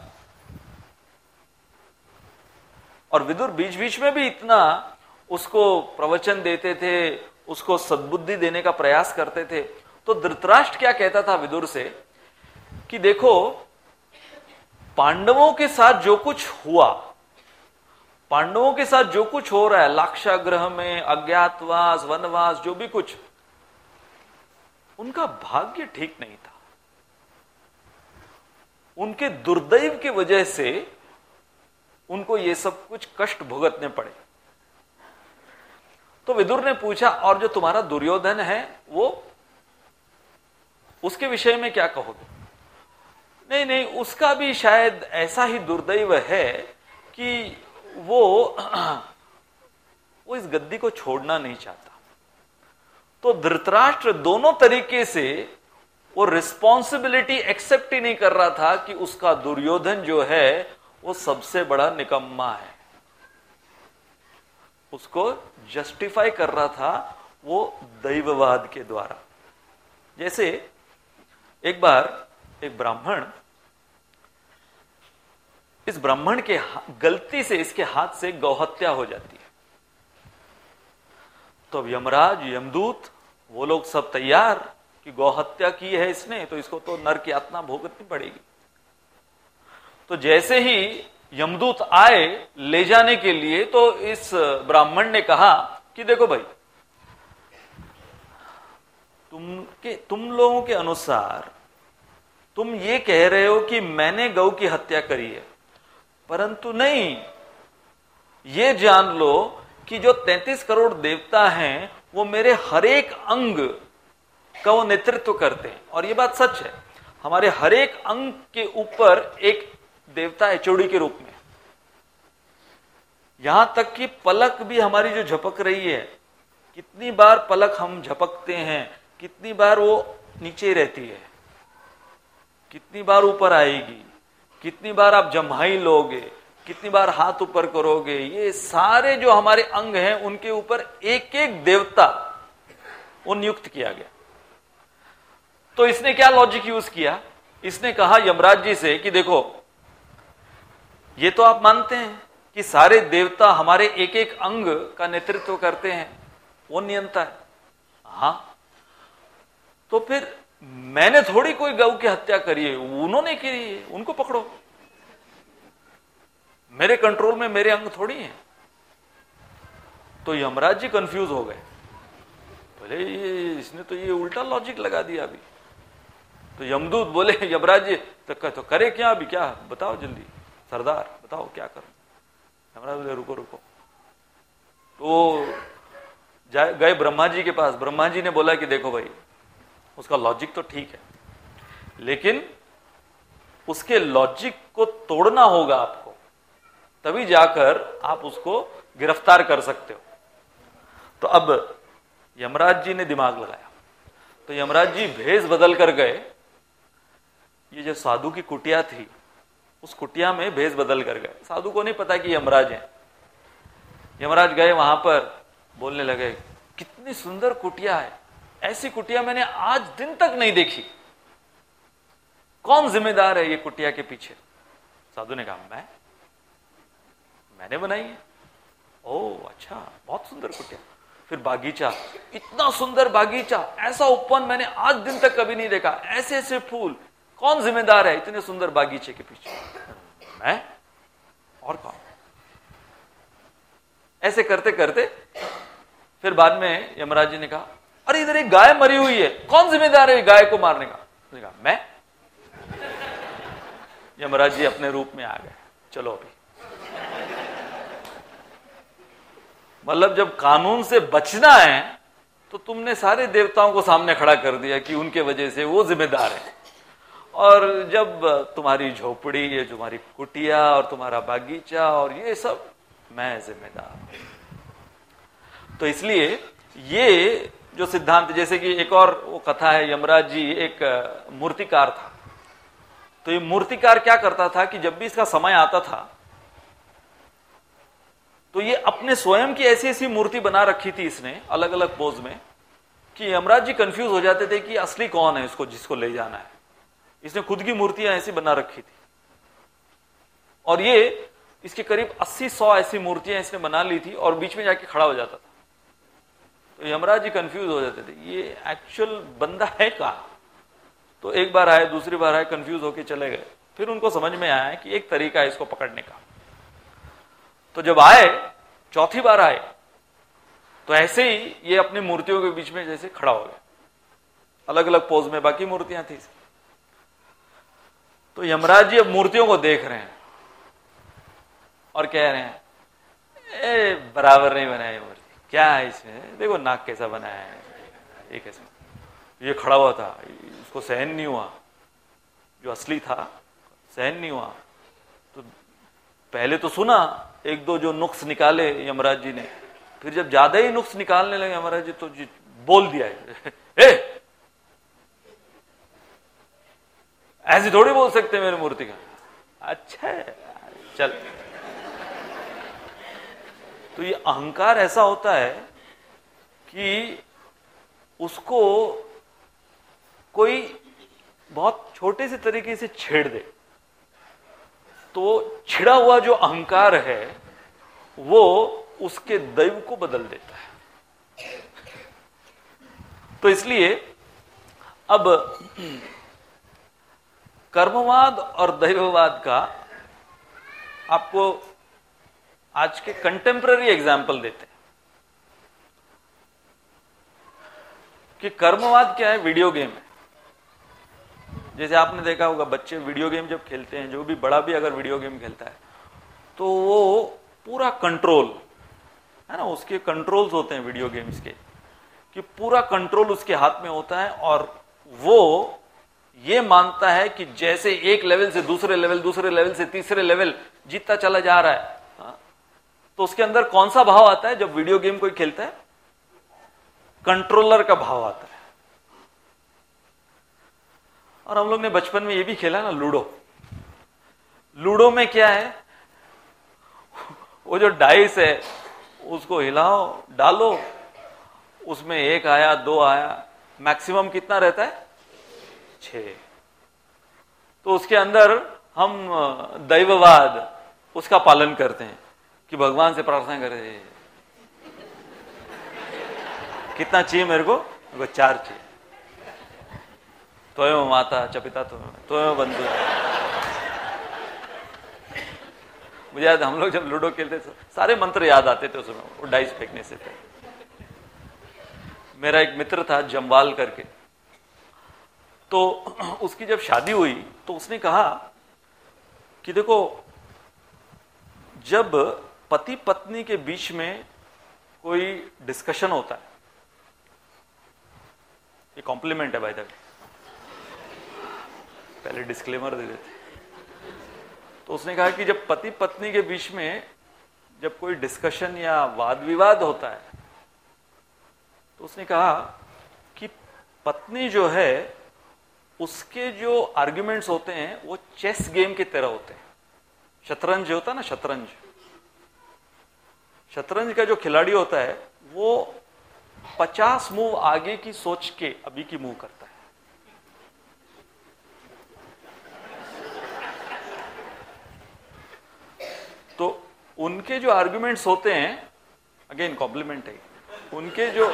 और विदुर बीच बीच में भी इतना उसको प्रवचन देते थे, उसको सद्बुद्धि देने का प्रयास करते थे, तो धृतराष्ट्र क्या कहता था विदुर से कि देखो पांडवों के साथ जो कुछ हुआ, पांडवों के साथ जो कुछ हो रहा है, लाक्षागृह में अज्ञातवास, वनवास, जो भी कुछ, उनका भाग्य ठीक नहीं था। उनके दुर्दैव की वजह से उनको ये सब कुछ कष्ट भुगतने पड़े। तो विदुर ने पूछा, और जो तुम्हारा दुर्योधन है वो, उसके विषय में क्या कहोगे? नहीं नहीं, उसका भी शायद ऐसा ही दुर्दैव है कि वो इस गद्दी को छोड़ना नहीं चाहता। तो धृतराष्ट्र दोनों तरीके से वो रिस्पॉन्सिबिलिटी एक्सेप्ट ही नहीं कर रहा था कि उसका दुर्योधन जो है वो सबसे बड़ा निकम्मा है। उसको जस्टिफाई कर रहा था वो दैववाद के द्वारा। जैसे एक बार एक ब्राह्मण, इस ब्राह्मण के गलती से इसके हाथ से गौहत्या हो जाती है। तो अब यमराज, यमदूत, वो लोग सब तैयार कि गौहत्या की है इसने, तो इसको तो नरक यातना भुगतनी पड़ेगी। तो जैसे ही यमदूत आए ले जाने के लिए, तो इस ब्राह्मण ने कहा कि देखो भाई, तुम लोगों के अनुसार तुम ये कह रहे हो कि मैंने गौ की हत्या करी है, परंतु नहीं, ये जान लो कि जो 33 करोड़ देवता हैं वो मेरे हर एक अंग का वो नेतृत्व करते हैं। और ये बात सच है, हमारे हर एक अंग के ऊपर एक देवता है चौड़ी के रूप में। यहां तक कि पलक भी हमारी जो झपक रही है, कितनी बार पलक हम झपकते हैं, कितनी बार वो नीचे रहती है, कितनी बार ऊपर आएगी, कितनी बार आप जम्हाई लोगे, कितनी बार हाथ ऊपर करोगे, ये सारे जो हमारे अंग हैं उनके ऊपर एक एक देवता वो नियुक्त किया गया। तो इसने क्या लॉजिक यूज किया? इसने कहा यमराज जी से कि देखो, ये तो आप मानते हैं कि सारे देवता हमारे एक एक अंग का नेतृत्व करते हैं, वो नियंता है। हाँ, तो फिर मैंने थोड़ी कोई गौ की हत्या करी है, उन्होंने की है, उनको पकड़ो। मेरे कंट्रोल में मेरे अंग थोड़ी हैं। तो यमराज जी कंफ्यूज हो गए, बोले ये इसने तो ये उल्टा लॉजिक लगा दिया अभी। तो यमदूत बोले यमराज जी तो करे क्या अभी, क्या बताओ जल्दी सरदार, बताओ क्या करो। यमराज बोले रुको रुको। तो गए ब्रह्मा जी के पास। ब्रह्मा जी ने बोला कि देखो भाई, उसका लॉजिक तो ठीक है, लेकिन उसके लॉजिक को तोड़ना होगा आपको, तभी जाकर आप उसको गिरफ्तार कर सकते हो। तो अब यमराज जी ने दिमाग लगाया। तो यमराज जी भेष बदल कर गए। ये जो साधु की कुटिया थी, उस कुटिया में भेष बदल कर गए। साधु को नहीं पता कि यमराज हैं। यमराज गए वहां पर, बोलने लगे कितनी सुंदर कुटिया है, ऐसी कुटिया मैंने आज दिन तक नहीं देखी, कौन जिम्मेदार है ये कुटिया के पीछे? साधु ने कहा मैंने बनाई है। ओह अच्छा, बहुत सुंदर कुटिया। फिर बागीचा, इतना सुंदर बागीचा, ऐसा उपवन मैंने आज दिन तक कभी नहीं देखा, ऐसे ऐसे फूल, कौन जिम्मेदार है इतने सुंदर बागीचे के पीछे? मैं और कौन? ऐसे करते करते फिर बाद में यमराज जी ने कहा अरे इधर एक गाय मरी हुई है, कौन जिम्मेदार है गाय को मारने का? उसने कहा मैं। यमराज जी अपने रूप में आ गए, चलो अभी। मतलब जब कानून से बचना है तो तुमने सारे देवताओं को सामने खड़ा कर दिया कि उनके वजह से वो जिम्मेदार है, और जब तुम्हारी झोपड़ी, ये तुम्हारी कुटिया और तुम्हारा बागीचा और ये सब, मैं जिम्मेदार। तो इसलिए ये जो सिद्धांत, जैसे कि एक और वो कथा है, यमराज जी एक मूर्तिकार था। तो ये मूर्तिकार क्या करता था कि जब भी इसका समय आता था तो ये अपने स्वयं की ऐसी ऐसी मूर्ति बना रखी थी इसने अलग अलग पोज में, कि यमराज जी कंफ्यूज हो जाते थे कि असली कौन है इसको, जिसको ले जाना है। इसने खुद की मूर्तियां ऐसी बना रखी थी, और ये इसके करीब 80-100 ऐसी मूर्तियां इसने बना ली थी, और बीच में जाके खड़ा हो जाता था। तो यमराज जी कंफ्यूज हो जाते थे, ये एक्चुअल बंदा है कहां? तो एक बार आए, दूसरी बार आए, कंफ्यूज होके चले गए। फिर उनको समझ में आया कि एक तरीका है इसको पकड़ने का। तो जब आए, चौथी बार आए, तो ऐसे ही ये अपनी मूर्तियों के बीच में जैसे खड़ा हो गया, अलग अलग पोज में, बाकी मूर्तियां थी। तो यमराज जी अब मूर्तियों को देख रहे हैं और कह रहे हैं ए बराबर नहीं बनाया ये मूर्ति, क्या है इसमें, देखो नाक कैसा बनाया है, ये कैसे, ये खड़ा हुआ था, इसको सहन नहीं हुआ, जो असली था सहन नहीं हुआ। तो पहले तो सुना, एक दो जो नुक्स निकाले यमराज जी ने, फिर जब ज्यादा ही नुक्स निकालने लगे यमराज जी, तो जी बोल दिया ए, ऐसे थोड़ी बोल सकते मेरी मूर्ति का। अच्छा है, चल। तो ये अहंकार ऐसा होता है कि उसको कोई बहुत छोटे से तरीके से छेड़ दे, तो छिड़ा हुआ जो अहंकार है वो उसके दैव को बदल देता है। तो इसलिए अब कर्मवाद और दैववाद का आपको आज के कंटेम्पररी एग्जाम्पल देते हैं कि कर्मवाद क्या है। वीडियो गेम है। जैसे आपने देखा होगा, बच्चे वीडियो गेम जब खेलते हैं, जो भी बड़ा भी अगर वीडियो गेम खेलता है, तो वो पूरा कंट्रोल है ना, उसके कंट्रोल्स होते हैं वीडियो गेम्स के, कि पूरा कंट्रोल उसके हाथ में होता है, और वो ये मानता है कि जैसे एक लेवल से दूसरे लेवल, दूसरे लेवल से तीसरे लेवल जीतता चला जा रहा है। तो उसके अंदर कौन सा भाव आता है जब वीडियो गेम कोई खेलता है? कंट्रोलर का भाव आता है। और हम लोग ने बचपन में ये भी खेला ना, लूडो। लूडो में क्या है, वो जो डाइस है उसको हिलाओ, डालो, उसमें 1 आया, 2 आया, मैक्सिमम कितना रहता है? 6। तो उसके अंदर हम दैववाद उसका पालन करते हैं कि भगवान से प्रार्थना करें, कितना चाहिए मेरे को? 4 चाहिए। त्वमेव माता च पिता त्वमेव बंधु। मुझे याद, हम लोग जब लूडो खेलते थे सारे मंत्र याद आते थे उसमें, वो डाइस फेंकने से थे। मेरा एक मित्र था जम्वाल करके, तो उसकी जब शादी हुई तो उसने कहा कि देखो, जब पति पत्नी के बीच में कोई डिस्कशन होता है, ये कॉम्प्लीमेंट है भाई, तक पहले डिस्क्लेमर दे देते। तो उसने कहा कि जब पति पत्नी के बीच में जब कोई डिस्कशन या वाद विवाद होता है, तो उसने कहा कि पत्नी जो है उसके जो आर्ग्यूमेंट्स होते हैं वो चेस गेम की तरह होते हैं। शतरंज होता है ना, शतरंज का जो खिलाड़ी होता है वो 50 मूव आगे की सोच के अभी की मूव करता है। तो उनके जो आर्ग्यूमेंट्स होते हैं, अगेन कॉम्प्लीमेंट है, उनके जो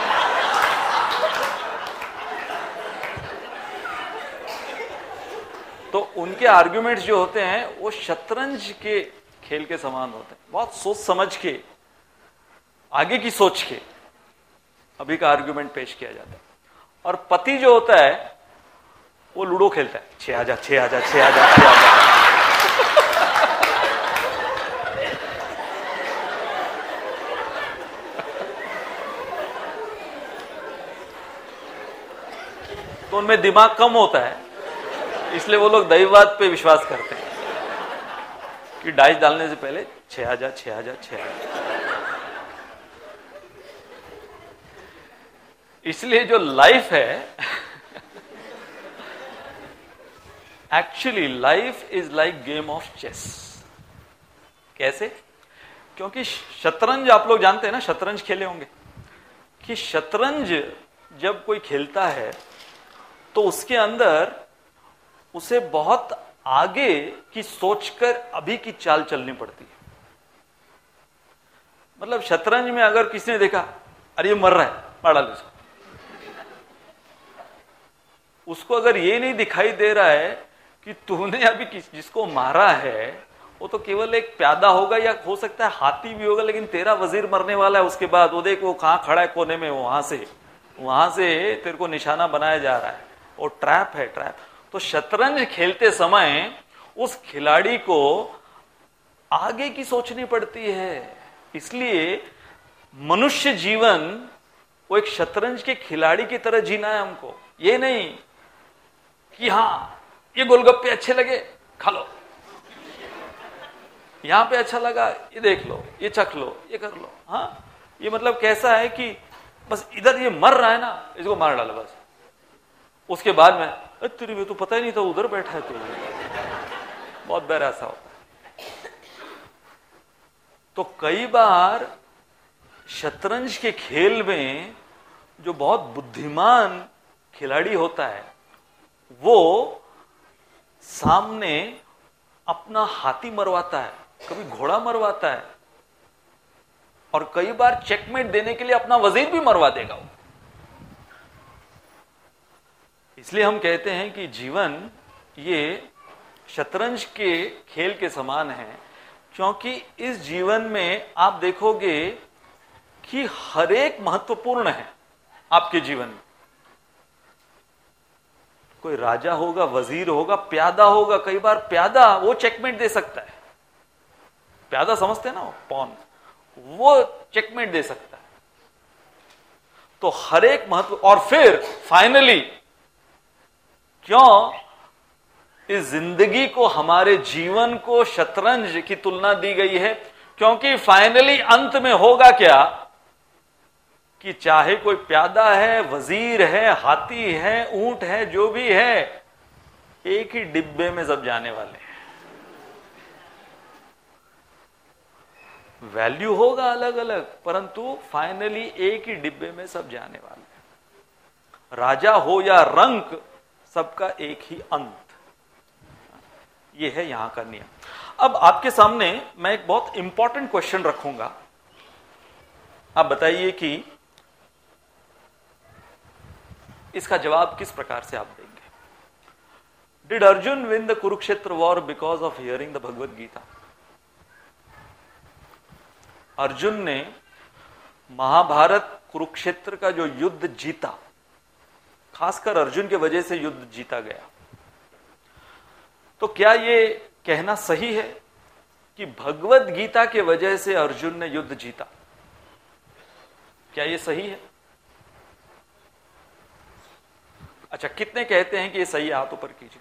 तो उनके आर्ग्यूमेंट्स जो होते हैं वो शतरंज के खेल के समान होते हैं। बहुत सोच समझ के, आगे की सोच के अभी का आर्ग्यूमेंट पेश किया जाता है। और पति जो होता है वो लूडो खेलता है, 6 आजा 6 आजा 6 आजा 6 आजा। तो उनमें दिमाग कम होता है, इसलिए वो लोग दैववाद पे विश्वास करते हैं कि डाइस डालने से पहले 6 आजा 6 आजा 6 आजा। इसलिए जो लाइफ है, actually life is like game of chess. कैसे? क्योंकि शतरंज आप लोग जानते हैं ना, शतरंज खेले होंगे कि शतरंज जब कोई खेलता है तो उसके अंदर उसे बहुत आगे की सोचकर अभी की चाल चलनी पड़ती है। मतलब शतरंज में अगर किसी ने देखा अरे ये मर रहा है, मार डाल इसको, उसको अगर ये नहीं दिखाई दे रहा है कि तूने अभी जिसको मारा है वो तो केवल एक प्यादा होगा या हो सकता है हाथी भी होगा, लेकिन तेरा वजीर मरने वाला है उसके बाद, वो देख वो कहां खड़ा है कोने में, वहां से तेरे को निशाना बनाया जा रहा है, वो ट्रैप है, ट्रैप। तो शतरंज खेलते समय उस खिलाड़ी को आगे की सोचनी पड़ती है। इसलिए मनुष्य जीवन वो एक शतरंज के खिलाड़ी की तरह जीना है हमको। ये नहीं कि हाँ ये गोलगप्पे अच्छे लगे खा लो, यहां पे अच्छा लगा ये देख लो, ये चख लो, ये कर लो। हाँ, ये मतलब कैसा है कि बस इधर ये मर रहा है ना, इसको मार डालो बस। उसके बाद में तेरी में तो पता ही नहीं था उधर बैठा है तो। बहुत बार ऐसा होता है। तो कई बार शतरंज के खेल में जो बहुत बुद्धिमान खिलाड़ी होता है वो सामने अपना हाथी मरवाता है, कभी घोड़ा मरवाता है, और कई बार चेकमेट देने के लिए अपना वजीर भी मरवा देगा वो। इसलिए हम कहते हैं कि जीवन ये शतरंज के खेल के समान है, क्योंकि इस जीवन में आप देखोगे कि हर एक महत्वपूर्ण है आपके जीवन में। कोई राजा होगा, वजीर होगा, प्यादा होगा। कई बार प्यादा वो चेकमेट दे सकता है, प्यादा समझते हैं ना, पॉन, वो चेकमेट दे सकता है। तो हर एक महत्व, और फिर फाइनली क्यों इस जिंदगी को, हमारे जीवन को शतरंज की तुलना दी गई है? क्योंकि फाइनली अंत में होगा क्या कि चाहे कोई प्यादा है, वजीर है, हाथी है, ऊंट है, जो भी है, एक ही डिब्बे में सब जाने वाले हैं। वैल्यू होगा अलग अलग, परंतु फाइनली एक ही डिब्बे में सब जाने वाले हैं। राजा हो या रंक, सबका एक ही अंत। यह है यहां का नियम। अब आपके सामने मैं एक बहुत इंपॉर्टेंट क्वेश्चन रखूंगा। आप बताइए कि इसका जवाब किस प्रकार से आप देंगे। Did Arjun win the Kurukshetra war because of hearing the Bhagavad Gita? Arjun ने महाभारत कुरुक्षेत्र का जो युद्ध जीता, खासकर अर्जुन के वजह से युद्ध जीता गया, तो क्या ये कहना सही है कि भगवत गीता के वजह से अर्जुन ने युद्ध जीता? क्या ये सही है? अच्छा, कितने कहते हैं कि ये सही है? हाथ ऊपर कीजिए।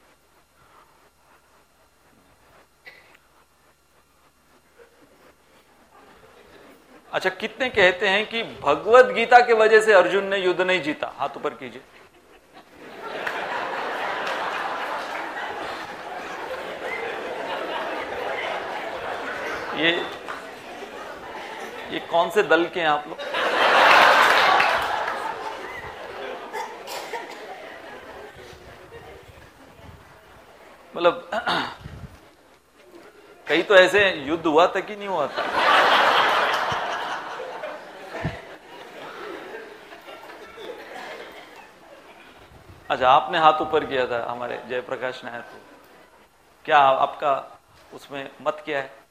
अच्छा, कितने कहते हैं कि भगवत गीता के वजह से अर्जुन ने युद्ध नहीं जीता? हाथ ऊपर कीजिए। ये कौन से दल के हैं आप लोग? मतलब कहीं तो ऐसे युद्ध हुआ था कि नहीं हुआ था? अच्छा, आपने हाथ ऊपर किया था, हमारे जयप्रकाश नायक को। क्या आपका उसमें मत क्या है?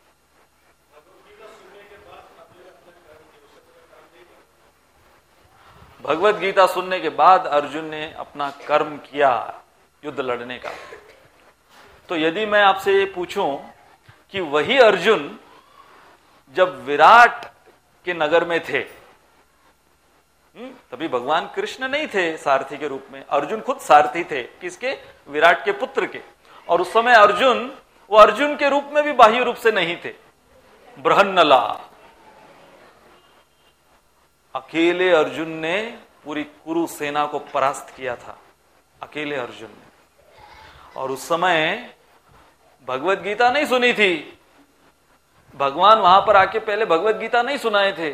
भगवत गीता सुनने के बाद अर्जुन ने अपना कर्म किया युद्ध लड़ने का। तो यदि मैं आपसे ये पूछूं कि वही अर्जुन जब विराट के नगर में थे, तभी भगवान कृष्ण नहीं थे सारथी के रूप में, अर्जुन खुद सारथी थे। किसके? विराट के पुत्र के। और उस समय अर्जुन, वो अर्जुन के रूप में भी बाह्य रूप से नहीं थे। बृहन्नला, अकेले अर्जुन ने पूरी कुरु सेना को परास्त किया था, अकेले अर्जुन ने। और उस समय भगवत गीता नहीं सुनी थी, भगवान वहां पर आके पहले भगवत गीता नहीं सुनाए थे।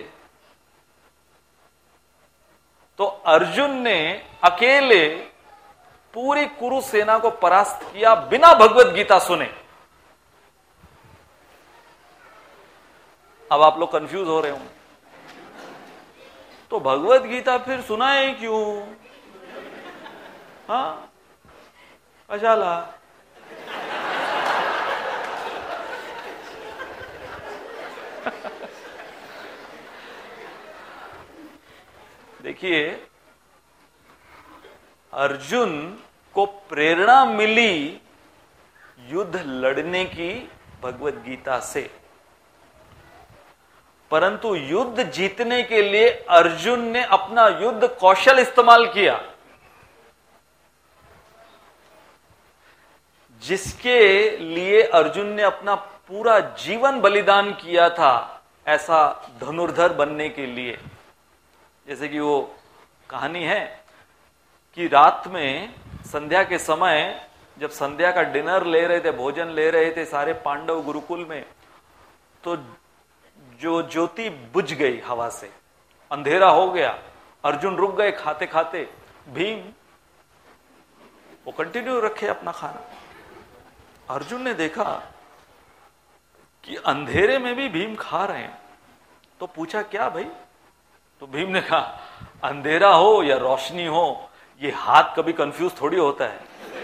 तो अर्जुन ने अकेले पूरी कुरु सेना को परास्त किया बिना भगवत गीता सुने। अब आप लोग कंफ्यूज हो रहे होंगे, तो भगवत गीता फिर सुनाए क्यों? हाँ, कशाला? देखिए, अर्जुन को प्रेरणा मिली युद्ध लड़ने की भगवत गीता से, परंतु युद्ध जीतने के लिए अर्जुन ने अपना युद्ध कौशल इस्तेमाल किया, जिसके लिए अर्जुन ने अपना पूरा जीवन बलिदान किया था, ऐसा धनुर्धर बनने के लिए। जैसे कि वो कहानी है कि रात में संध्या के समय जब संध्या का डिनर ले रहे थे, भोजन ले रहे थे सारे पांडव गुरुकुल में, तो जो ज्योति बुझ गई हवा से, अंधेरा हो गया। अर्जुन रुक गए खाते खाते, भीम वो कंटिन्यू रखे अपना खाना। अर्जुन ने देखा कि अंधेरे में भी भीम खा रहे हैं, तो पूछा क्या भाई? तो भीम ने कहा, अंधेरा हो या रोशनी हो, ये हाथ कभी कंफ्यूज थोड़ी होता है।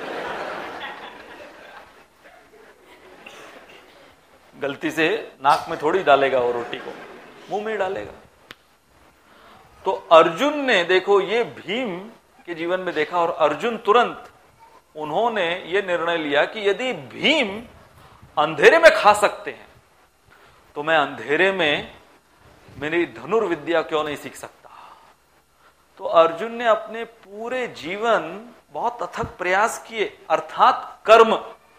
गलती से नाक में थोड़ी डालेगा वो रोटी को, मुंह में डालेगा। तो अर्जुन ने देखो ये भीम के जीवन में देखा, और अर्जुन तुरंत उन्होंने ये निर्णय लिया कि यदि भीम अंधेरे में खा सकते हैं, तो मैं अंधेरे में मेरी धनुर्विद्या क्यों नहीं सीख सकता। तो अर्जुन ने अपने पूरे जीवन बहुत अथक प्रयास किए, अर्थात कर्म।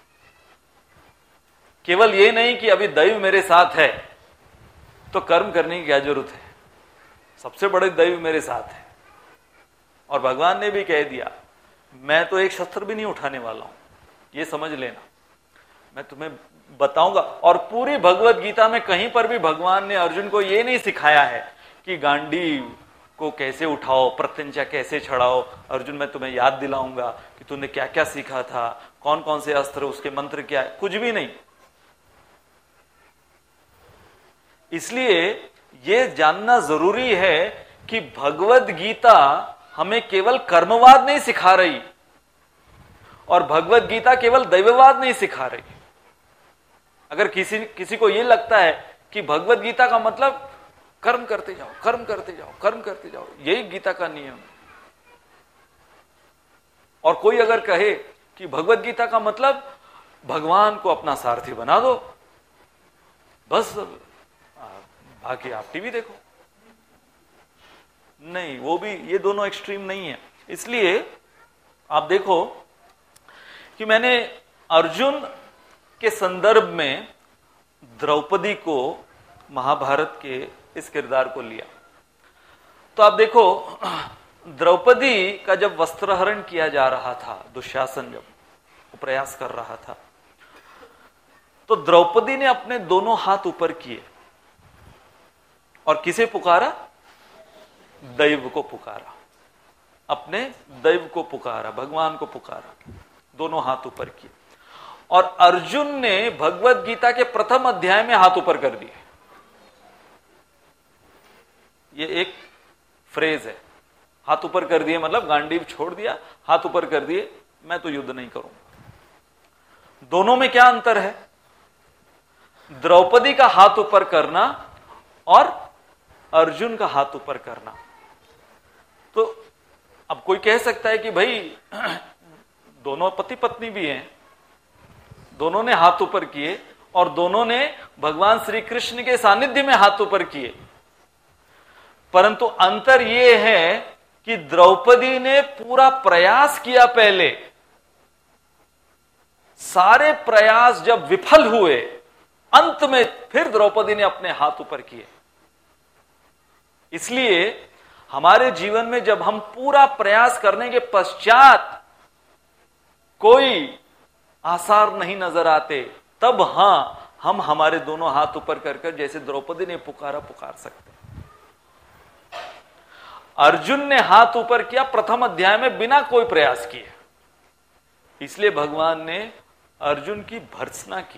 केवल ये नहीं कि अभी दैव मेरे साथ है तो कर्म करने की क्या जरूरत है, सबसे बड़े दैव मेरे साथ है। और भगवान ने भी कह दिया, मैं तो एक शस्त्र भी नहीं उठाने वाला हूं, ये समझ लेना, मैं तुम्हें बताऊंगा। और पूरी भगवत गीता में कहीं पर भी भगवान ने अर्जुन को ये नहीं सिखाया है कि गांडीव को कैसे उठाओ, प्रत्यंचा कैसे छड़ाओ। अर्जुन, मैं तुम्हें याद दिलाऊंगा कि तूने क्या क्या सीखा था, कौन कौन से अस्त्र, उसके मंत्र क्या है, कुछ भी नहीं। इसलिए यह जानना जरूरी है कि भगवत गीता हमें केवल कर्मवाद नहीं सिखा रही, और भगवत गीता केवल दैववाद नहीं सिखा रही। अगर किसी को यह लगता है कि भगवत गीता का मतलब कर्म करते जाओ, कर्म करते जाओ, कर्म करते जाओ, यही गीता का नियम है, और कोई अगर कहे कि भगवत गीता का मतलब भगवान को अपना सारथी बना दो, बस बाकी आप टीवी देखो, नहीं, वो भी, ये दोनों एक्सट्रीम नहीं है। इसलिए आप देखो कि मैंने अर्जुन के संदर्भ में द्रौपदी को, महाभारत के इस किरदार को लिया। तो आप देखो, द्रौपदी का जब वस्त्रहरण किया जा रहा था, दुशासन जब वो प्रयास कर रहा था, तो द्रौपदी ने अपने दोनों हाथ ऊपर किए और किसे पुकारा? दैव को पुकारा, अपने दैव को पुकारा, भगवान को पुकारा, दोनों हाथ ऊपर किए। और अर्जुन ने भगवत गीता के प्रथम अध्याय में हाथ ऊपर कर दिए। ये एक फ्रेज है, हाथ ऊपर कर दिए मतलब गांडीव छोड़ दिया, हाथ ऊपर कर दिए, मैं तो युद्ध नहीं करूंगा। दोनों में क्या अंतर है? द्रौपदी का हाथ ऊपर करना और अर्जुन का हाथ ऊपर करना। तो अब कोई कह सकता है कि भाई दोनों पति पत्नी भी हैं, दोनों ने हाथ ऊपर किए और दोनों ने भगवान श्री कृष्ण के सानिध्य में हाथ ऊपर किए, परंतु अंतर यह है कि द्रौपदी ने पूरा प्रयास किया पहले, सारे प्रयास जब विफल हुए, अंत में फिर द्रौपदी ने अपने हाथ ऊपर किए। इसलिए हमारे जीवन में जब हम पूरा प्रयास करने के पश्चात कोई आसार नहीं नजर आते, तब हां, हम हमारे दोनों हाथ ऊपर कर जैसे द्रौपदी ने पुकारा पुकार सकते हैं। अर्जुन ने हाथ ऊपर किया प्रथम अध्याय में बिना कोई प्रयास किए, इसलिए भगवान ने अर्जुन की भर्त्सना की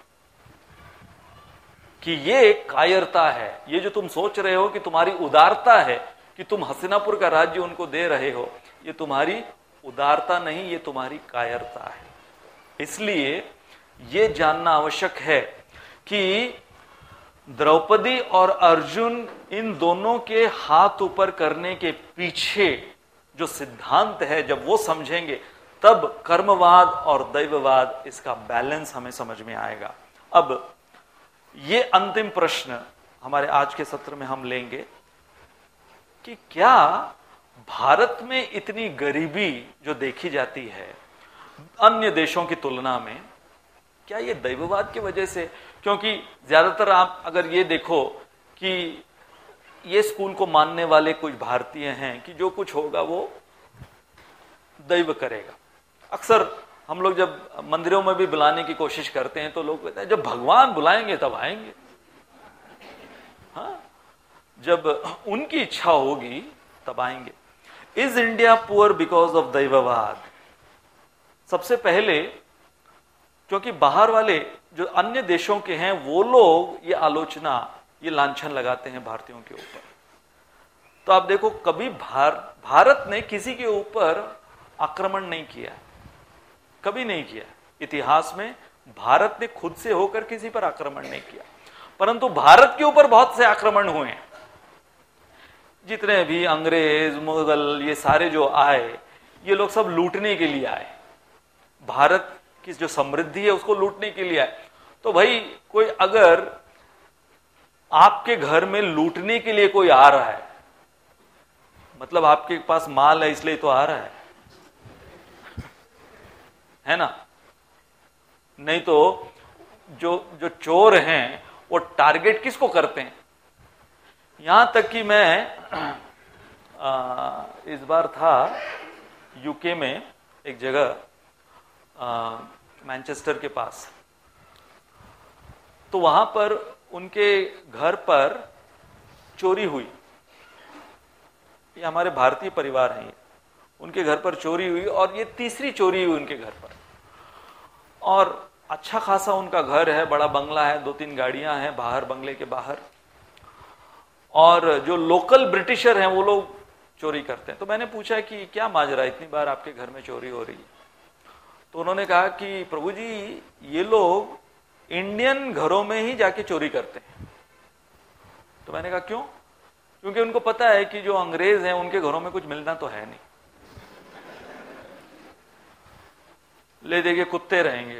कि ये कायरता है, ये जो तुम सोच रहे हो कि तुम्हारी उदारता है कि तुम हस्तिनापुर का राज्य उनको दे रहे हो, ये तुम्हारी उदारता नहीं, ये तुम्हारी कायरता है। इसलिए ये जानना आवश्यक है कि द्रौपदी और अर्जुन, इन दोनों के हाथ ऊपर करने के पीछे जो सिद्धांत है, जब वो समझेंगे तब कर्मवाद और दैववाद, इसका बैलेंस हमें समझ में आएगा। अब ये अंतिम प्रश्न हमारे आज के सत्र में हम लेंगे कि क्या भारत में इतनी गरीबी जो देखी जाती है अन्य देशों की तुलना में, क्या ये दैववाद की वजह से? क्योंकि ज्यादातर आप अगर ये देखो कि ये स्कूल को मानने वाले कुछ भारतीय हैं कि जो कुछ होगा वो दैव करेगा। अक्सर हम लोग जब मंदिरों में भी बुलाने की कोशिश करते हैं तो लोग कहते हैं जब भगवान बुलाएंगे तब आएंगे। हाँ, जब उनकी इच्छा होगी तब आएंगे। Is India poor because of दैववाद? सबसे पहले क्योंकि बाहर वाले जो अन्य देशों के हैं वो लोग ये आलोचना, ये लांछन लगाते हैं भारतीयों के ऊपर। तो आप देखो, कभी भारत ने किसी के ऊपर आक्रमण नहीं किया, कभी नहीं किया। इतिहास में भारत ने खुद से होकर किसी पर आक्रमण नहीं किया, परंतु भारत के ऊपर बहुत से आक्रमण हुए हैं। जितने भी अंग्रेज, मुगल, ये सारे जो आए, ये लोग सब लूटने के लिए आए, भारत की जो समृद्धि है उसको लूटने के लिए आए। तो भाई कोई अगर आपके घर में लूटने के लिए कोई आ रहा है, मतलब आपके पास माल है इसलिए तो आ रहा है ना? नहीं तो जो चोर हैं वो टारगेट किसको करते हैं? यहां तक कि मैं इस बार था यूके में एक जगह, मैनचेस्टर के पास, तो वहां पर उनके घर पर चोरी हुई। ये हमारे भारतीय परिवार हैं, उनके घर पर चोरी हुई और ये तीसरी चोरी हुई उनके घर पर। और अच्छा खासा उनका घर है, बड़ा बंगला है, 2-3 गाड़ियां हैं बाहर, बंगले के बाहर, और जो लोकल ब्रिटिशर हैं वो लोग चोरी करते हैं। तो मैंने पूछा कि क्या माजरा, इतनी बार आपके घर में चोरी हो रही है? तो उन्होंने कहा कि प्रभु जी ये लोग इंडियन घरों में ही जाके चोरी करते हैं। तो मैंने कहा क्यों? क्योंकि उनको पता है कि जो अंग्रेज हैं उनके घरों में कुछ मिलना तो है नहीं, ले देके कुत्ते रहेंगे।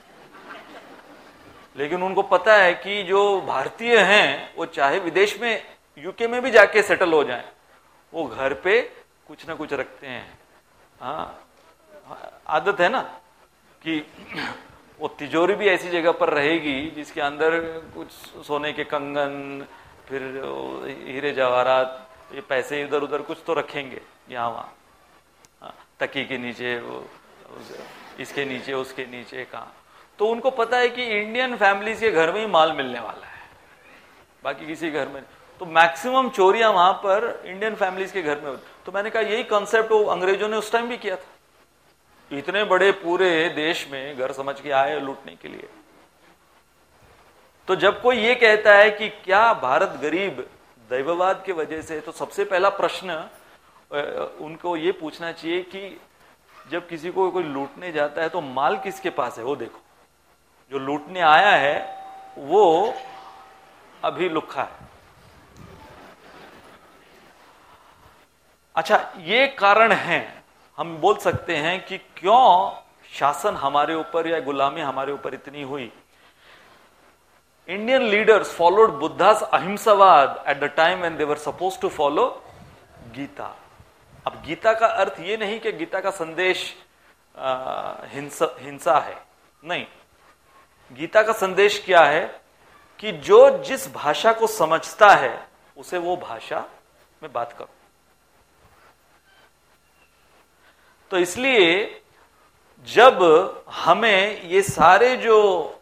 लेकिन उनको पता है कि जो भारतीय हैं वो चाहे विदेश में यूके में भी जाके सेटल हो जाएं, वो घर पे कुछ ना कुछ रखते हैं। हाँ, आदत है ना कि वो तिजोरी भी ऐसी जगह पर रहेगी जिसके अंदर कुछ सोने के कंगन, फिर हीरे जवाहरात, ये पैसे इधर उधर कुछ तो रखेंगे यहाँ वहाँ, तकी के नीचे, इसके नीचे, उसके नीचे, कहाँ। तो उनको पता है कि इंडियन फैमिलीज के घर में ही माल मिलने वाला है, बाकी किसी घर में। तो मैक्सिमम चोरियां वहां पर इंडियन फैमिलीज के घर में होती। तो मैंने कहा यही कॉन्सेप्ट वो अंग्रेजों ने उस टाइम भी किया था। इतने बड़े पूरे देश में घर समझ के आए लूटने के लिए। तो जब कोई ये कहता है कि क्या भारत गरीब दैववाद की वजह से, तो सबसे पहला प्रश्न उनको ये पूछना चाहिए कि जब किसी को कोई लूटने जाता है तो माल किसके पास है वो देखो। जो लूटने आया है वो अभी लुक्खा है। अच्छा, ये कारण है, हम बोल सकते हैं कि क्यों शासन हमारे ऊपर या गुलामी हमारे ऊपर इतनी हुई। Indian leaders followed Buddha's अहिंसावाद at the time when they were supposed to follow Gita. अब गीता का अर्थ ये नहीं कि गीता का संदेश हिंसा है, नहीं। गीता का संदेश क्या है कि जो जिस भाषा को समझता है उसे वो भाषा में बात करो। तो इसलिए जब हमें ये सारे जो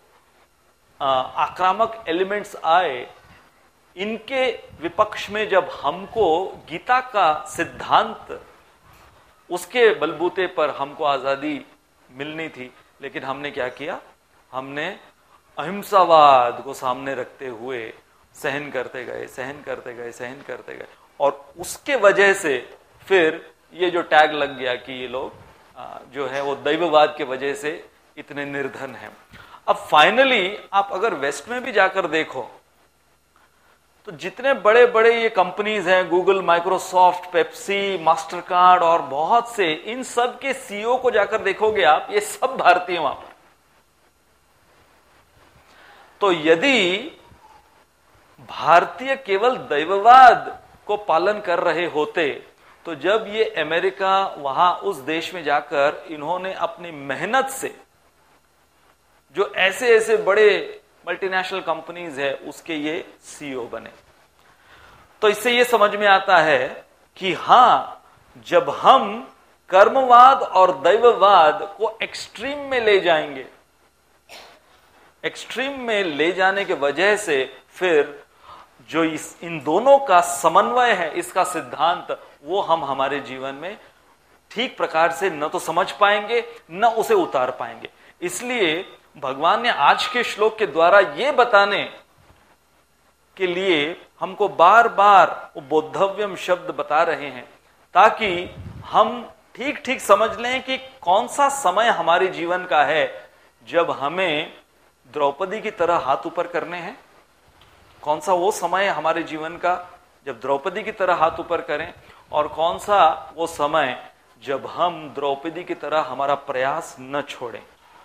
आक्रामक एलिमेंट्स आए, इनके विपक्ष में जब हमको गीता का सिद्धांत, उसके बलबूते पर हमको आजादी मिलनी थी, लेकिन हमने क्या किया? हमने अहिंसावाद को सामने रखते हुए सहन करते गए, सहन करते गए, सहन करते गए, और उसके वजह से फिर ये जो टैग लग गया कि ये लोग जो है वो दैववाद के वजह से इतने निर्धन हैं। अब फाइनली आप अगर वेस्ट में भी जाकर देखो तो जितने बड़े बड़े ये कंपनीज हैं, गूगल, माइक्रोसॉफ्ट, पेप्सी, मास्टरकार्ड और बहुत से, इन सब के सीईओ को जाकर देखोगे आप, ये सब भारतीय वहां पर। तो यदि भारतीय केवल दैववाद को पालन कर रहे होते तो जब ये अमेरिका, वहां उस देश में जाकर इन्होंने अपनी मेहनत से जो ऐसे ऐसे बड़े मल्टीनेशनल कंपनीज है उसके ये सीईओ बने। तो इससे ये समझ में आता है कि हां, जब हम कर्मवाद और दैववाद को एक्सट्रीम में ले जाएंगे, एक्सट्रीम में ले जाने के वजह से फिर जो इन दोनों का समन्वय है, इसका सिद्धांत, वो हम हमारे जीवन में ठीक प्रकार से न तो समझ पाएंगे न उसे उतार पाएंगे। इसलिए भगवान ने आज के श्लोक के द्वारा यह बताने के लिए हमको बार बार बोद्धव्यम शब्द बता रहे हैं, ताकि हम ठीक ठीक समझ लें कि कौन सा समय हमारे जीवन का है जब हमें द्रौपदी की तरह हाथ ऊपर करने हैं। कौन सा वो समय हमारे जीवन का जब द्रौपदी की तरह हाथ ऊपर करें, और कौन सा वो समय जब हम द्रौपदी की तरह हमारा प्रयास न छोड़ें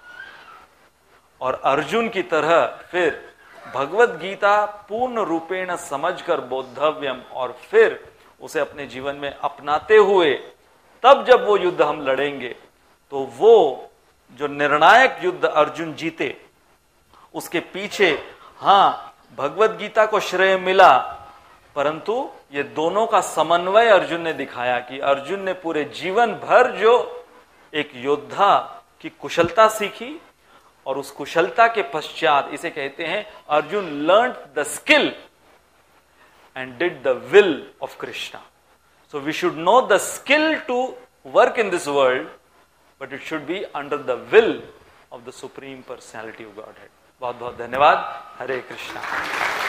और अर्जुन की तरह फिर भगवत गीता पूर्ण रूपेण समझकर बोद्धव्यम, और फिर उसे अपने जीवन में अपनाते हुए तब जब वो युद्ध हम लड़ेंगे तो वो जो निर्णायक युद्ध अर्जुन जीते, उसके पीछे हां भगवत गीता को श्रेय मिला, परंतु ये दोनों का समन्वय अर्जुन ने दिखाया कि अर्जुन ने पूरे जीवन भर जो एक योद्धा की कुशलता सीखी, और उस कुशलता के पश्चात इसे कहते हैं Arjun learn the skill and did the will of Krishna. So we should know the skill to work in this world, but it should be under the will of the supreme personality of godhead. बहुत बहुत धन्यवाद। हरे कृष्णा।